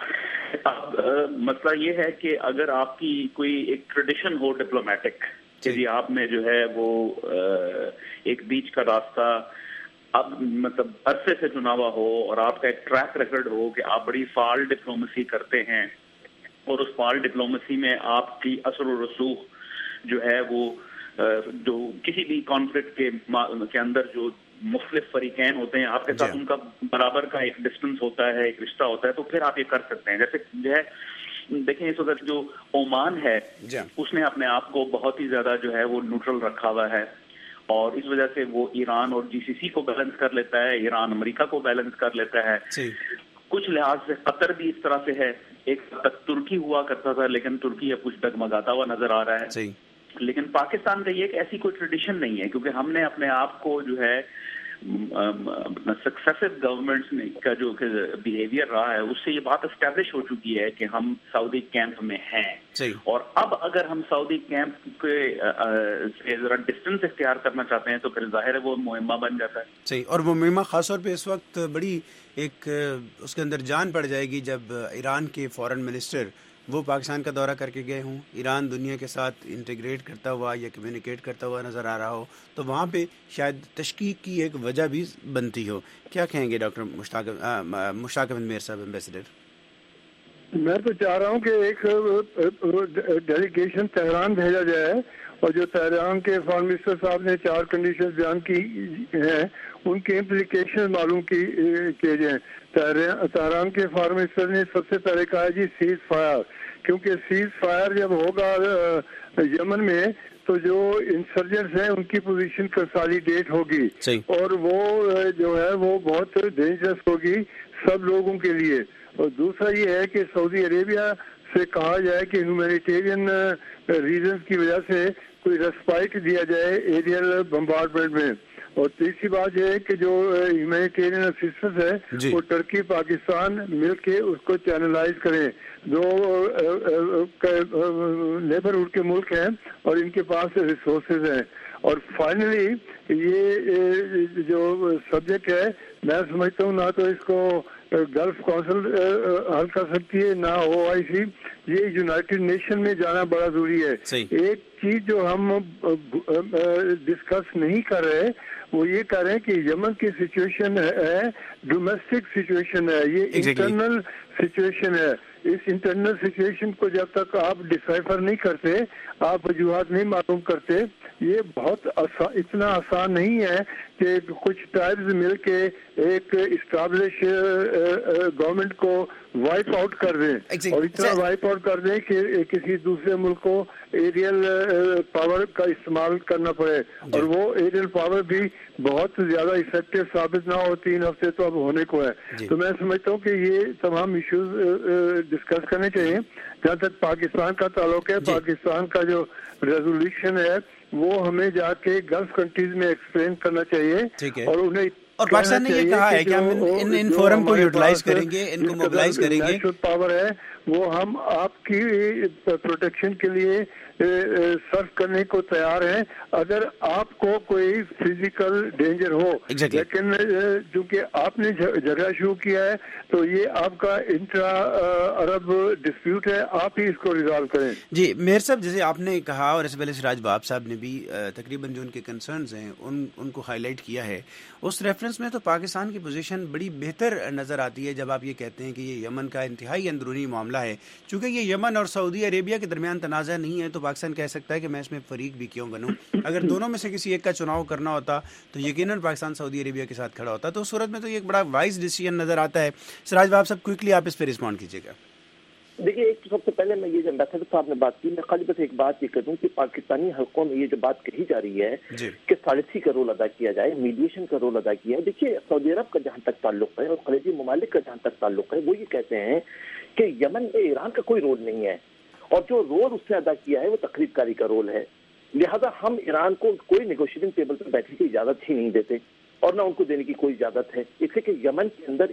مسئلہ یہ ہے کہ اگر آپ کی کوئی ایک ٹریڈیشن ہو ڈپلومیٹک کہ جی آپ نے جو ہے وہ ایک بیچ کا راستہ اب مطلب عرصے سے چنا ہوا ہو, اور آپ کا ایک ٹریک ریکارڈ ہو کہ آپ بڑی فعال ڈپلومیسی کرتے ہیں, اور اس فعال ڈپلومیسی میں آپ کی اثر و رسوخ جو ہے وہ جو کسی بھی کانفلکٹ کے اندر جو مختلف فریقین ہوتے ہیں آپ کے ساتھ ان کا برابر کا ایک ڈسٹنس ہوتا ہے, ایک رشتہ ہوتا ہے, تو پھر آپ یہ کر سکتے ہیں. جیسے جو ہے دیکھیں اس وقت جو عمان ہے اس نے اپنے آپ کو بہت ہی زیادہ جو ہے وہ نیوٹرل رکھا ہوا ہے, اور اس وجہ سے وہ ایران اور جی سی سی کو بیلنس کر لیتا ہے, ایران امریکہ کو بیلنس کر لیتا ہے. کچھ لحاظ سے قطر بھی اس طرح سے ہے, ایک تک ترکی ہوا کرتا تھا لیکن ترکی اب کچھ ڈگمگاتا ہوا نظر آ رہا ہے. لیکن پاکستان کا یہ ایک ایسی کوئی ٹریڈیشن نہیں ہے, کیونکہ ہم نے اپنے آپ کو جو ہے سکسیسو گورنمنٹس کا جو بیہیویئر رہا ہے اس سے یہ بات اسٹیبلش ہو چکی ہے کہ ہم سعودی کیمپ میں ہیں, اور اب اگر ہم سعودی کیمپ سے ذرا ڈسٹینس اختیار کرنا چاہتے ہیں تو پھر ظاہر ہے وہ مہمہ بن جاتا ہے. صحیح, اور وہ مہمہ خاص طور پہ اس وقت بڑی ایک اس کے اندر جان پڑ جائے گی جب ایران کے فارن منسٹر وہ پاکستان کا دورہ کر کے گئے ہوں, ایران دنیا کے ساتھ انٹیگریٹ کرتا ہوا یا کمیونیکیٹ کرتا ہوا نظر آ رہا ہو, تو وہاں پہ شاید تشکیک کی ایک وجہ بھی بنتی ہو. کیا کہیں گے ڈاکٹر مشتاق احمد میر صاحب, ایمبیسڈر؟ میں تو چاہ رہا ہوں کہ ایک ڈیلیگیشن تہران بھیجا جائے, اور جو تہران کے فارن منسٹر صاحب نے 4 کنڈیشن بیان کی ہیں ان کے امپلیکیشن معلوم کیے جائیں. تہران کے فارن منسٹر نے سب سے پہلے کہا جی سیز فائر, کیونکہ سیز فائر جب ہوگا یمن میں تو جو انسرجنٹس ہیں ان کی پوزیشن کنسالیڈیٹ ہوگی, اور وہ جو ہے وہ بہت ڈینجرس ہوگی سب لوگوں کے لیے. اور دوسرا یہ ہے کہ سعودی عربیہ سے کہا جائے کہ ہیومینیٹیرین ریزنز کی وجہ سے کوئی ریسپائٹ دیا جائے ایریل بمبارڈمنٹ میں. اور تیسری بات یہ ہے کہ جو ہیومینیٹیرین اسسٹنس ہے وہ ٹرکی پاکستان مل کے اس کو چینلائز کریں. دو نیبرہڈ کے ملک ہیں اور ان کے پاس ریسورسز ہیں. اور فائنلی یہ جو سبجیکٹ ہے میں سمجھتا ہوں نہ تو اس کو گلف کونسل حل کر سکتی ہے نہ OIC, یہ یونائٹڈ نیشن میں جانا بڑا ضروری ہے. ایک چیز جو ہم ڈسکس نہیں کر رہے وہ یہ کہہ رہے ہیں کہ یمن کی سچویشن ہے ڈومیسٹک سچویشن ہے, یہ انٹرنل سچویشن ہے. اس انٹرنل سچویشن کو جب تک آپ ڈسائفر نہیں کرتے, آپ وجوہات نہیں معلوم کرتے, یہ بہت اتنا آسان نہیں ہے کہ کچھ ٹرائبز مل کے ایک اسٹیبلش گورنمنٹ کو وائپ آؤٹ کر دیں, اور اتنا وائپ آؤٹ کر دیں کہ کسی دوسرے ملک کو ایریل پاور کا استعمال کرنا پڑے, اور وہ ایریل پاور بھی بہت زیادہ افیکٹو ثابت نہ ہو. 3 ہفتے تو اب ہونے کو ہے. تو میں سمجھتا ہوں کہ یہ تمام ایشوز ڈسکس کرنے چاہیے. جہاں تک پاکستان کا تعلق ہے, پاکستان کا جو ریزولوشن ہے وہ ہمیں جا کے گلف کنٹریز میں ایکسپلین کرنا چاہیے, اور انہیں اور پاکستان نے یہ کہا ہے کہ ہم ان فورم کو یوٹیلائز کریں گے, ان کو موبلائز کریں گے. نیشنل پاور ہے وہ ہم آپ کی پروٹیکشن کے لیے سرو کرنے کو تیار ہیں اگر آپ کو کوئی فزیکل ڈینجر ہو. لیکن چونکہ آپ نے جھگڑا شروع کیا ہے تو یہ آپ کا انٹرا عرب ڈسپیوٹ ہے, آپ ہی اس کو ریزالو کریں. جی میر صاحب, جیسے آپ نے کہا اور اس پہلے سراج باب صاحب نے بھی تقریباً جو ان کے کنسرنز ہیں ان کو ہائی لائٹ کیا ہے, اس ریفرنس ریفرنس میں تو پاکستان کی پوزیشن بڑی بہتر نظر آتی ہے جب آپ یہ کہتے ہیں کہ یہ یمن کا انتہائی اندرونی معاملہ ہے. چونکہ یہ یمن اور سعودی عربیہ کے درمیان تنازع نہیں ہے تو پاکستان کہہ سکتا ہے کہ میں اس میں فریق بھی کیوں بنوں. اگر دونوں میں سے کسی ایک کا چناؤ کرنا ہوتا تو یقیناً پاکستان سعودی عربیہ کے ساتھ کھڑا ہوتا. تو اس صورت میں تو یہ ایک بڑا وائز ڈیسیژن نظر آتا ہے. سراج باب صاحب کوئکلی آپ اس پہ رسپونڈ کیجیے گا. دیکھیے، ایک سب سے پہلے میں یہ جو امبیسڈر صاحب نے بات کی، میں خالی بس ایک بات یہ کہوں کہ پاکستانی حلقوں میں یہ جو بات کہی جا رہی ہے کہ ثالثی کا رول ادا کیا جائے، میڈیشن کا رول ادا کیا ہے. دیکھیے، سعودی عرب کا جہاں تک تعلق ہے اور خلیجی ممالک کا جہاں تک تعلق ہے، وہ یہ کہتے ہیں کہ یمن میں ایران کا کوئی رول نہیں ہے، اور جو رول اس نے ادا کیا ہے وہ تخریب کاری کا رول ہے. لہذا ہم ایران کو کوئی نیگوشیٹنگ ٹیبل پر بیٹھنے کی اجازت ہی نہیں دیتے، اور نہ ان کو دینے کی کوئی اجازت ہے. اس لیے کہ یمن کے اندر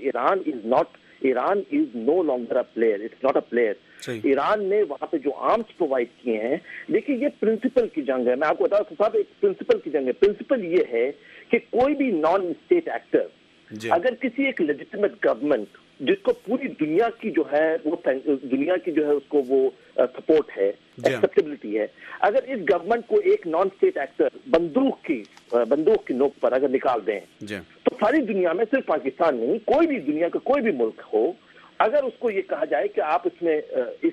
Iran is no longer a player, it's not a player. Iran نے وہاں پہ جو آرمز پرووائڈ کیے ہیں، دیکھیے یہ پرنسپل کی جنگ ہے. میں آپ کو بتا صاحب، ایک پرنسپل کی جنگ ہے. پرنسپل یہ ہے کہ کوئی بھی نان اسٹیٹ ایکٹر اگر کسی ایک لیجیٹمیٹ گورنمنٹ جس کو پوری دنیا کی جو ہے وہ دنیا کی جو ہے اس کو وہ سپورٹ ہے، ایکسیپٹیبلٹی ہے، اگر اس گورنمنٹ کو ایک نان اسٹیٹ ایکٹر بندوق کی نوک پر اگر نکال دیں تو ساری دنیا میں، صرف پاکستان نہیں، کوئی بھی دنیا کا کوئی بھی ملک ہو، اگر اس کو یہ کہا جائے کہ آپ اس میں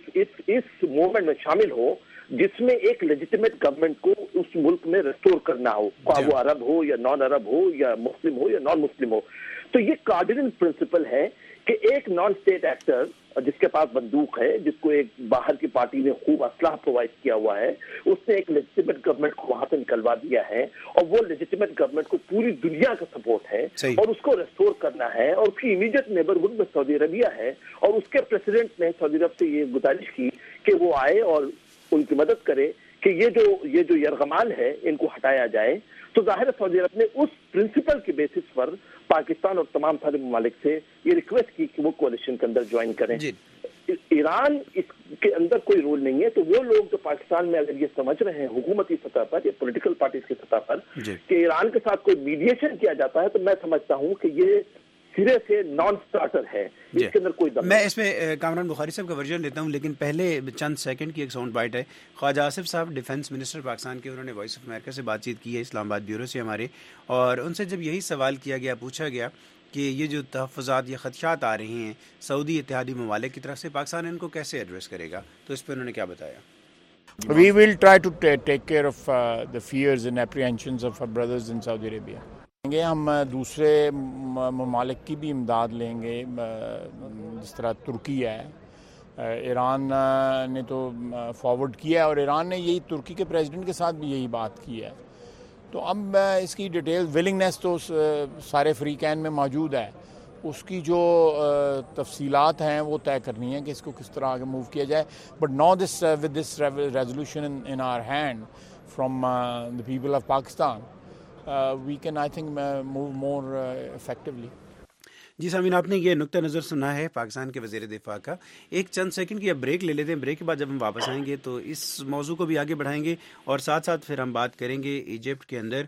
اس موومنٹ میں شامل ہو جس میں ایک لیجیٹمیٹ گورنمنٹ کو اس ملک میں ریسٹور کرنا ہو، خواہ وہ عرب ہو یا نان عرب ہو یا مسلم ہو یا نان مسلم ہو، تو یہ کارڈینل پرنسپل ہے کہ ایک نان اسٹیٹ ایکٹر جس کے پاس بندوق ہے، جس کو ایک باہر کی پارٹی نے خوب اسلحہ پرووائڈ کیا ہوا ہے، اس نے ایک لیجیٹمیٹ گورنمنٹ کو وہاں سے نکلوا دیا ہے، اور وہ لیجیٹمیٹ گورنمنٹ کو پوری دنیا کا سپورٹ ہے اور اس کو ریسٹور کرنا ہے. اور اس کی امیڈیٹ نیبرہڈ میں سعودی عربیہ ہے، اور اس کے پریزیڈنٹ نے سعودی عرب سے یہ گزارش کی کہ وہ آئے اور ان کی مدد کرے کہ یہ جو یرغمال ہے ان کو ہٹایا جائے. تو ظاہر ہے سعودی عرب نے اس پرنسپل کے بیسس پر پاکستان اور تمام سارے ممالک سے یہ ریکویسٹ کی کہ وہ کوalition کے اندر جوائن کریں. ایران اس کے اندر کوئی رول نہیں ہے. تو وہ لوگ جو پاکستان میں اگر یہ سمجھ رہے ہیں حکومتی سطح پر یا پولیٹیکل پارٹیز کی سطح پر کہ ایران کے ساتھ کوئی میڈیشن کیا جاتا ہے، تو میں سمجھتا ہوں کہ یہ سرے سے نان سٹارٹر ہے، اس کے اندر کوئی دم. میں اس میں کامران بخاری صاحب کا ورژن لیتا ہوں، لیکن پہلے چند سیکنڈ کی ایک ساؤنڈ بائٹ ہے. خواجہ آصف صاحب ڈیفنس منسٹر پاکستان کے، انہوں نے وائس آف امریکہ سے بات چیت کی ہے، اسلام آباد بیورو سے ہمارے، اور ان سے جب یہی سوال کیا گیا، پوچھا گیا کہ یہ جو تحفظات یا خدشات آ رہے ہیں سعودی اتحادی ممالک کی طرف سے، پاکستان ان کو کیسے ایڈریس کرے گا، تو اس پہ انہوں نے کیا بتایا. We will try to take care of the fears and apprehensions of our brothers in Saudi Arabia. ہم دوسرے ممالک کی بھی امداد لیں گے، جس طرح ترکی ہے، ایران نے تو فارورڈ کیا ہے، اور ایران نے یہی ترکی کے پریزیڈنٹ کے ساتھ بھی یہی بات کی ہے. تو اب اس کی ڈیٹیل ولنگنیس تو سارے فریقین میں موجود ہے، اس کی جو تفصیلات ہیں وہ طے کرنی ہے کہ اس کو کس طرح آگے موو کیا جائے. But now with this resolution in our hand from the people of Pakistan, we can I think move more effectively. جی سامعین، آپ نے یہ نقطہ نظر سنا ہے پاکستان کے وزیر دفاع کا. ایک چند سیکنڈ کی اب بریک لے لیتے ہیں. بریک کے بعد جب ہم واپس آئیں گے تو اس موضوع کو بھی آگے بڑھائیں گے، اور ساتھ ساتھ پھر ہم بات کریں گے ایجپٹ کے اندر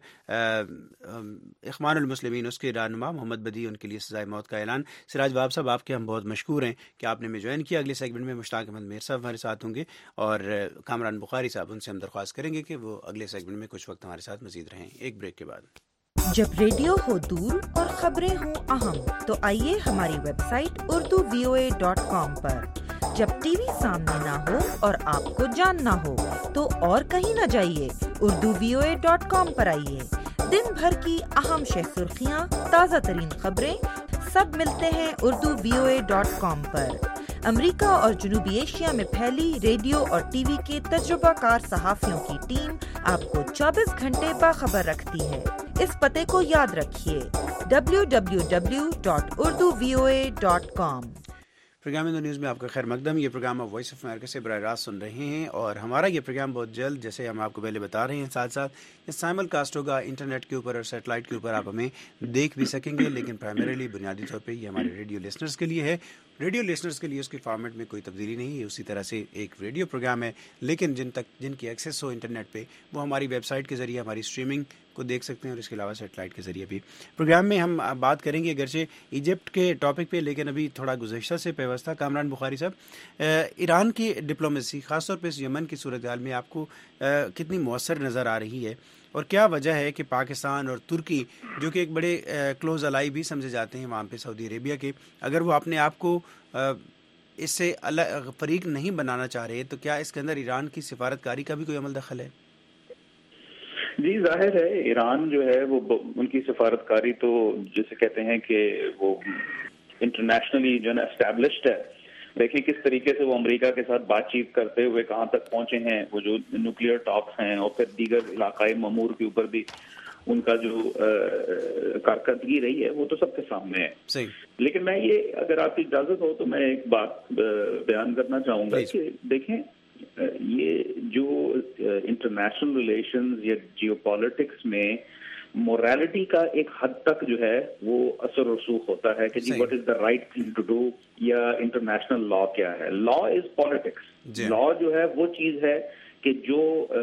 اخوان المسلمین، اس کے رہنما محمد بدی، ان کے لیے سزائے موت کا اعلان. سراج باب صاحب، آپ کے ہم بہت مشکور ہیں کہ آپ نے ہمیں جوائن کیا. اگلے سیگمنٹ میں مشتاق احمد میر صاحب ہمارے ساتھ ہوں گے، اور کامران بخاری صاحب، ان سے ہم درخواست کریں گے کہ وہ اگلے سیگمنٹ میں کچھ وقت ہمارے ساتھ مزید رہیں. ایک بریک کے بعد. جب ریڈیو ہو دور اور خبریں ہوں اہم، تو آئیے ہماری ویب سائٹ urduvoa.com پر. جب ٹی وی سامنے نہ ہو اور آپ کو جاننا ہو تو اور کہیں نہ جائیے، urduvoa.com پر آئیے. دن بھر کی اہم شہ سرخیاں، تازہ ترین خبریں، سب ملتے ہیں urduvoa.com پر. امریکہ اور جنوبی ایشیا میں پھیلی ریڈیو اور ٹی وی کے تجربہ کار صحافیوں کی ٹیم آپ کو 24 گھنٹے باخبر رکھتی ہے. اس پتے کو یاد رکھیے، www.urduvoa.com. پروگرام اندو نیوز میں آپ کا خیر مقدم. یہ پروگرام آپ وائس آف امریکہ سے براہ راست سن رہے ہیں، اور ہمارا یہ پروگرام بہت جلد، جیسے ہم آپ کو پہلے بتا رہے ہیں، ساتھ ساتھ یہ سائمل کاسٹ ہوگا انٹرنیٹ کے اوپر اور سیٹلائٹ کے اوپر. آپ ہمیں دیکھ بھی سکیں گے، لیکن پرائمریلی بنیادی طور پہ یہ ہمارے ریڈیو لسنرز کے لیے ہے. ریڈیو لسنرز کے لیے اس کے فارمیٹ میں کوئی تبدیلی نہیں ہے، اسی طرح سے ایک ریڈیو پروگرام ہے، لیکن جن کی ایکسیس ہو انٹرنیٹ پہ، وہ ہماری ویب سائٹ کے ذریعے ہماری اسٹریمنگ کو دیکھ سکتے ہیں، اور اس کے علاوہ سیٹلائٹ کے ذریعے بھی. پروگرام میں ہم بات کریں گے اگرچہ ایجپٹ کے ٹاپک پہ، لیکن ابھی تھوڑا گزشتہ سے پیوستہ. کامران بخاری صاحب، ایران کی ڈپلومیسی خاص طور پہ اس یمن کی صورتحال میں آپ کو کتنی مؤثر نظر آ رہی ہے، اور کیا وجہ ہے کہ پاکستان اور ترکی جو کہ ایک بڑے کلوز الائی بھی سمجھے جاتے ہیں وہاں پہ سعودی عربیہ کے، اگر وہ اپنے آپ کو اس سے الگ فریق نہیں بنانا چاہ رہے تو کیا اس کے اندر ایران کی سفارتکاری کا بھی کوئی عمل دخل ہے؟ جی ظاہر ہے ایران جو ہے وہ ان کی سفارتکاری تو جسے کہتے ہیں کہ وہ انٹرنیشنلی جو ہے نا اسٹیبلشڈ ہے. دیکھیں کس طریقے سے وہ امریکہ کے ساتھ بات چیت کرتے ہوئے کہاں تک پہنچے ہیں، وہ جو نیوکلیئر ٹاکس ہیں اور پھر دیگر علاقائی امور کے اوپر بھی ان کا جو کارکردگی رہی ہے وہ تو سب کے سامنے ہے. صحیح. لیکن میں یہ اگر آپ کی اجازت ہو تو میں ایک بات بیان کرنا چاہوں گا کہ دیکھیں یہ جو انٹرنیشنل ریلیشنز یا جیو پالیٹکس میں موریلٹی کا ایک حد تک جو ہے وہ اثر رسوخ ہوتا ہے کہ جی what is the right thing to do, یا انٹرنیشنل لا کیا ہے. لا از پالیٹکس. لا جو ہے وہ چیز ہے کہ جو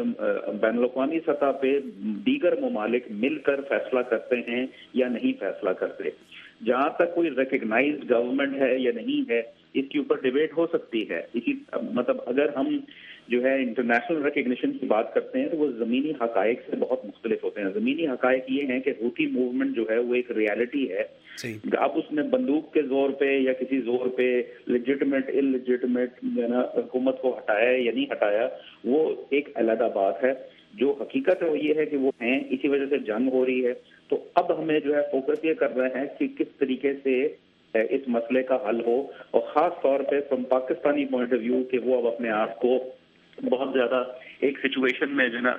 بین الاقوامی سطح پہ دیگر ممالک مل کر فیصلہ کرتے ہیں یا نہیں فیصلہ کرتے. جہاں تک کوئی ریکگنائزڈ گورنمنٹ ہے یا نہیں ہے اس کے اوپر ڈیبیٹ ہو سکتی ہے. اسی مطلب اگر ہم جو ہے انٹرنیشنل ریکگنیشن کی بات کرتے ہیں تو وہ زمینی حقائق سے بہت مختلف ہوتے ہیں. زمینی حقائق یہ ہیں کہ حوثی موومنٹ جو ہے وہ ایک ریالٹی ہے. اب اس نے بندوق کے زور پہ یا کسی زور پہ لیجٹمیٹ ان لیجٹمیٹ حکومت کو ہٹایا یا نہیں ہٹایا وہ ایک علیحدہ بات ہے. جو حقیقت ہے وہ یہ ہے کہ وہ ہیں، اسی وجہ سے جنگ ہو رہی ہے. تو اب ہمیں جو ہے فوکس یہ کر رہے ہیں کہ کس طریقے سے اس مسئلے کا حل ہو، اور خاص طور پہ from Pakistani point of view کہ وہ اب اپنے آپ کو بہت زیادہ ایک سچویشن میں جو نا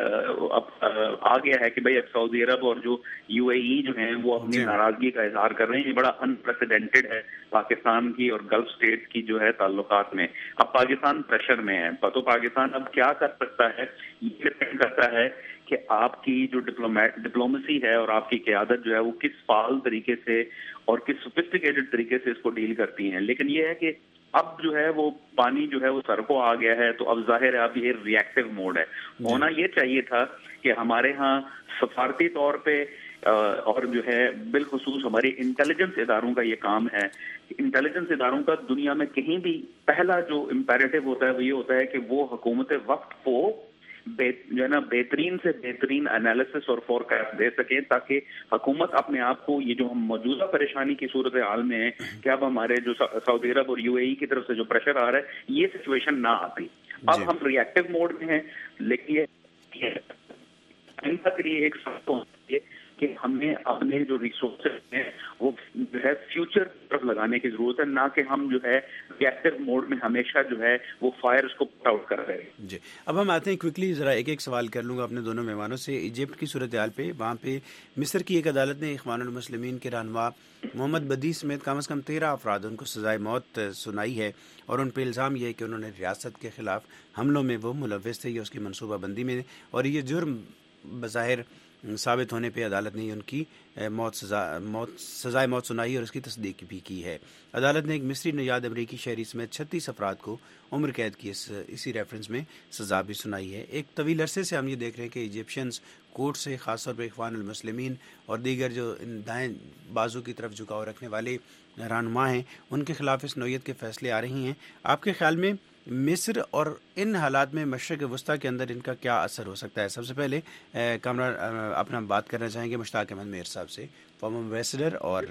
اب آ گیا ہے کہ بھائی اب سعودی عرب اور جو یو اے ای جو ہیں وہ اپنی ناراضگی کا اظہار کر رہے ہیں. یہ بڑا انپریسیڈنٹڈ ہے پاکستان کی اور گلف اسٹیٹ کی جو ہے تعلقات میں. اب پاکستان پریشر میں ہے تو پاکستان اب کیا کر سکتا ہے یہ ڈپینڈ کرتا ہے کہ آپ کی جو ڈپلومیسی ہے اور آپ کی قیادت جو ہے وہ کس فعال طریقے سے اور کس سوفسٹیکیٹڈ طریقے سے اس کو ڈیل کرتی ہیں. لیکن یہ ہے کہ اب جو ہے وہ پانی جو ہے وہ سر کو آ گیا ہے تو اب ظاہر ہے اب یہ ریئیکٹیو موڈ ہے. ہونا یہ چاہیے تھا کہ ہمارے ہاں سفارتی طور پہ اور جو ہے بالخصوص ہمارے انٹیلیجنس اداروں کا یہ کام ہے. انٹیلیجنس اداروں کا دنیا میں کہیں بھی پہلا جو امپیریٹو ہوتا ہے وہ یہ ہوتا ہے کہ وہ حکومت وقت کو جو ہے نا بہترین سے بہترین انالیسس اور فورکاسٹ دے سکیں تاکہ حکومت اپنے آپ کو یہ جو ہم موجودہ پریشانی کی صورتحال میں ہیں کہ اب ہمارے جو سعودی عرب اور یو اے ای کی طرف سے جو پریشر آ رہا ہے یہ سچویشن نہ آتی. اب ہم ریئیکٹیو موڈ میں ہیں. لیکن یہ ایک سخت ہوتی ہے کہ ہمیں اپنے جو ریسورسز ہیں وہ جو ہے فیوچر کی طرف لگانے کی ضرورت ہے، نہ کہ ہم جو ہے ریئیکٹیو موڈ میں ہمیشہ جو ہے وہ فائرز کو پٹ آؤٹ کر رہے ہیں. جی اب ہم آتے ہیں کوئکلی ذرا ایک سوال کر لوں گا اپنے دونوں مہمانوں سے. ایجپٹ کی صورتحال پہ وہاں پہ مصر کی ایک عدالت نے اخوان المسلمین کے رہنما محمد بدی سمیت کم از کم 13 افراد ان کو سزائے موت سنائی ہے اور ان پہ الزام یہ ہے کہ انہوں نے ریاست کے خلاف حملوں میں وہ ملوث تھے یا اس کی منصوبہ بندی میں، اور یہ جرم بظاہر ثابت ہونے پہ عدالت نے ان کی سزائے موت سنائی اور اس کی تصدیق بھی کی ہے. عدالت نے ایک مصری نژاد امریکی شہری سمیت 36 افراد کو عمر قید کی اسی ریفرنس میں سزا بھی سنائی ہے. ایک طویل عرصے سے ہم یہ دیکھ رہے ہیں کہ ایجپشنز کورٹ سے خاص طور پہ اخوان المسلمین اور دیگر جو دائیں بازو کی طرف جھکاؤ رکھنے والے رہنما ہیں ان کے خلاف اس نوعیت کے فیصلے آ رہی ہیں. آپ کے خیال میں مصر اور ان حالات میں مشرق وسطیٰ کے اندر ان کا کیا اثر ہو سکتا ہے؟ سب سے پہلے کامران اپنا بات کرنا چاہیں گے مشتاق احمد میر صاحب سے، فارمر ایمبیسڈر. اور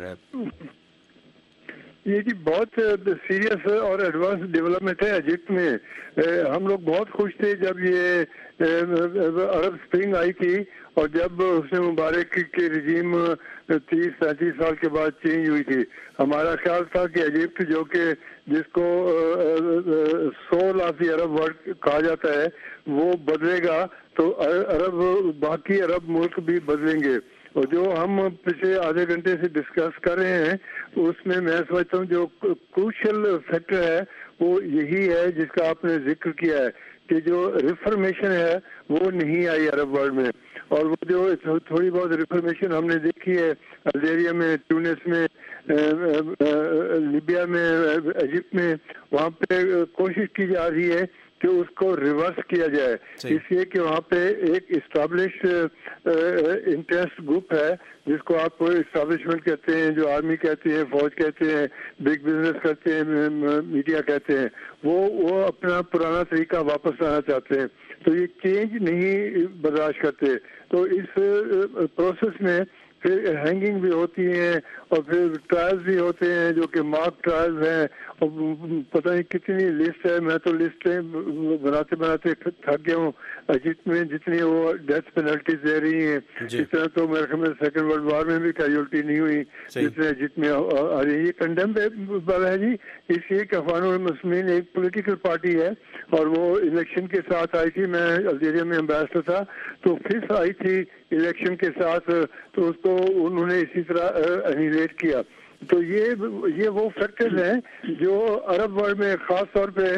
یہ جی بہت سیریس اور ایڈوانس ڈیولپمنٹ ہے ایجپٹ میں. ہم لوگ بہت خوش تھے جب یہ عرب اسپرنگ آئی تھی اور جب حسنی مبارک کے رجیم 30-35 سال کے بعد چینج ہوئی تھی. ہمارا خیال تھا کہ ایجپٹ جو کہ جس کو soul of the Arab world کہا جاتا ہے وہ بدلے گا تو باقی عرب ملک بھی بدلیں گے. اور جو ہم پچھلے آدھے گھنٹے سے ڈسکس کر رہے ہیں اس میں میں سمجھتا ہوں جو کروشل فیکٹر ہے وہ یہی ہے جس کا آپ نے ذکر کیا ہے کہ جو ریفارمیشن ہے وہ نہیں آئی عرب ورلڈ میں. اور وہ جو تھوڑی بہت ریفارمیشن ہم نے دیکھی ہے الجیریا میں، ٹیونس میں، لیبیا میں، ایجپٹ میں، وہاں پہ کوشش کی جا رہی ہے کہ اس کو ریورس کیا جائے، اس لیے کہ وہاں پہ ایک اسٹیبلش انٹرسٹ گروپ ہے جس کو آپ اسٹیبلشمنٹ کہتے ہیں، جو آرمی کہتے ہیں، فوج کہتے ہیں، بگ بزنس کہتے ہیں، میڈیا کہتے ہیں، وہ اپنا پرانا طریقہ واپس لانا چاہتے ہیں، تو یہ چینج نہیں برداشت کرتے. تو اس پروسیس میں پھر ہینگنگ بھی ہوتی ہیں اور پھر ٹرائل بھی ہوتے ہیں جو کہ مارک ٹرائل ہیں، اور پتہ نہیں کتنی لسٹ ہے. میں تو لسٹیں بناتے بناتے تھک گیا ہوں. جتنی وہ ڈیتھ پینلٹیز دے رہی ہیں اتنا تو میرے خیال میں سیکنڈ ورلڈ وار میں بھی کیجولٹی نہیں ہوئی جتنے آ رہی ہے. یہ کنڈیمبل ہے جی، اس لیے کہ اخوان المسلمین ایک پولیٹیکل پارٹی ہے اور وہ الیکشن کے ساتھ آئی تھی. میں الجیریا میں امبیسڈر تھا تو فیس آئی تھی الیکشن کے ساتھ، تو اس کو انہوں نے اسی طرح انیلیٹ کیا. تو یہ وہ فیکٹرز ہیں جو عرب ورلڈ میں خاص طور پہ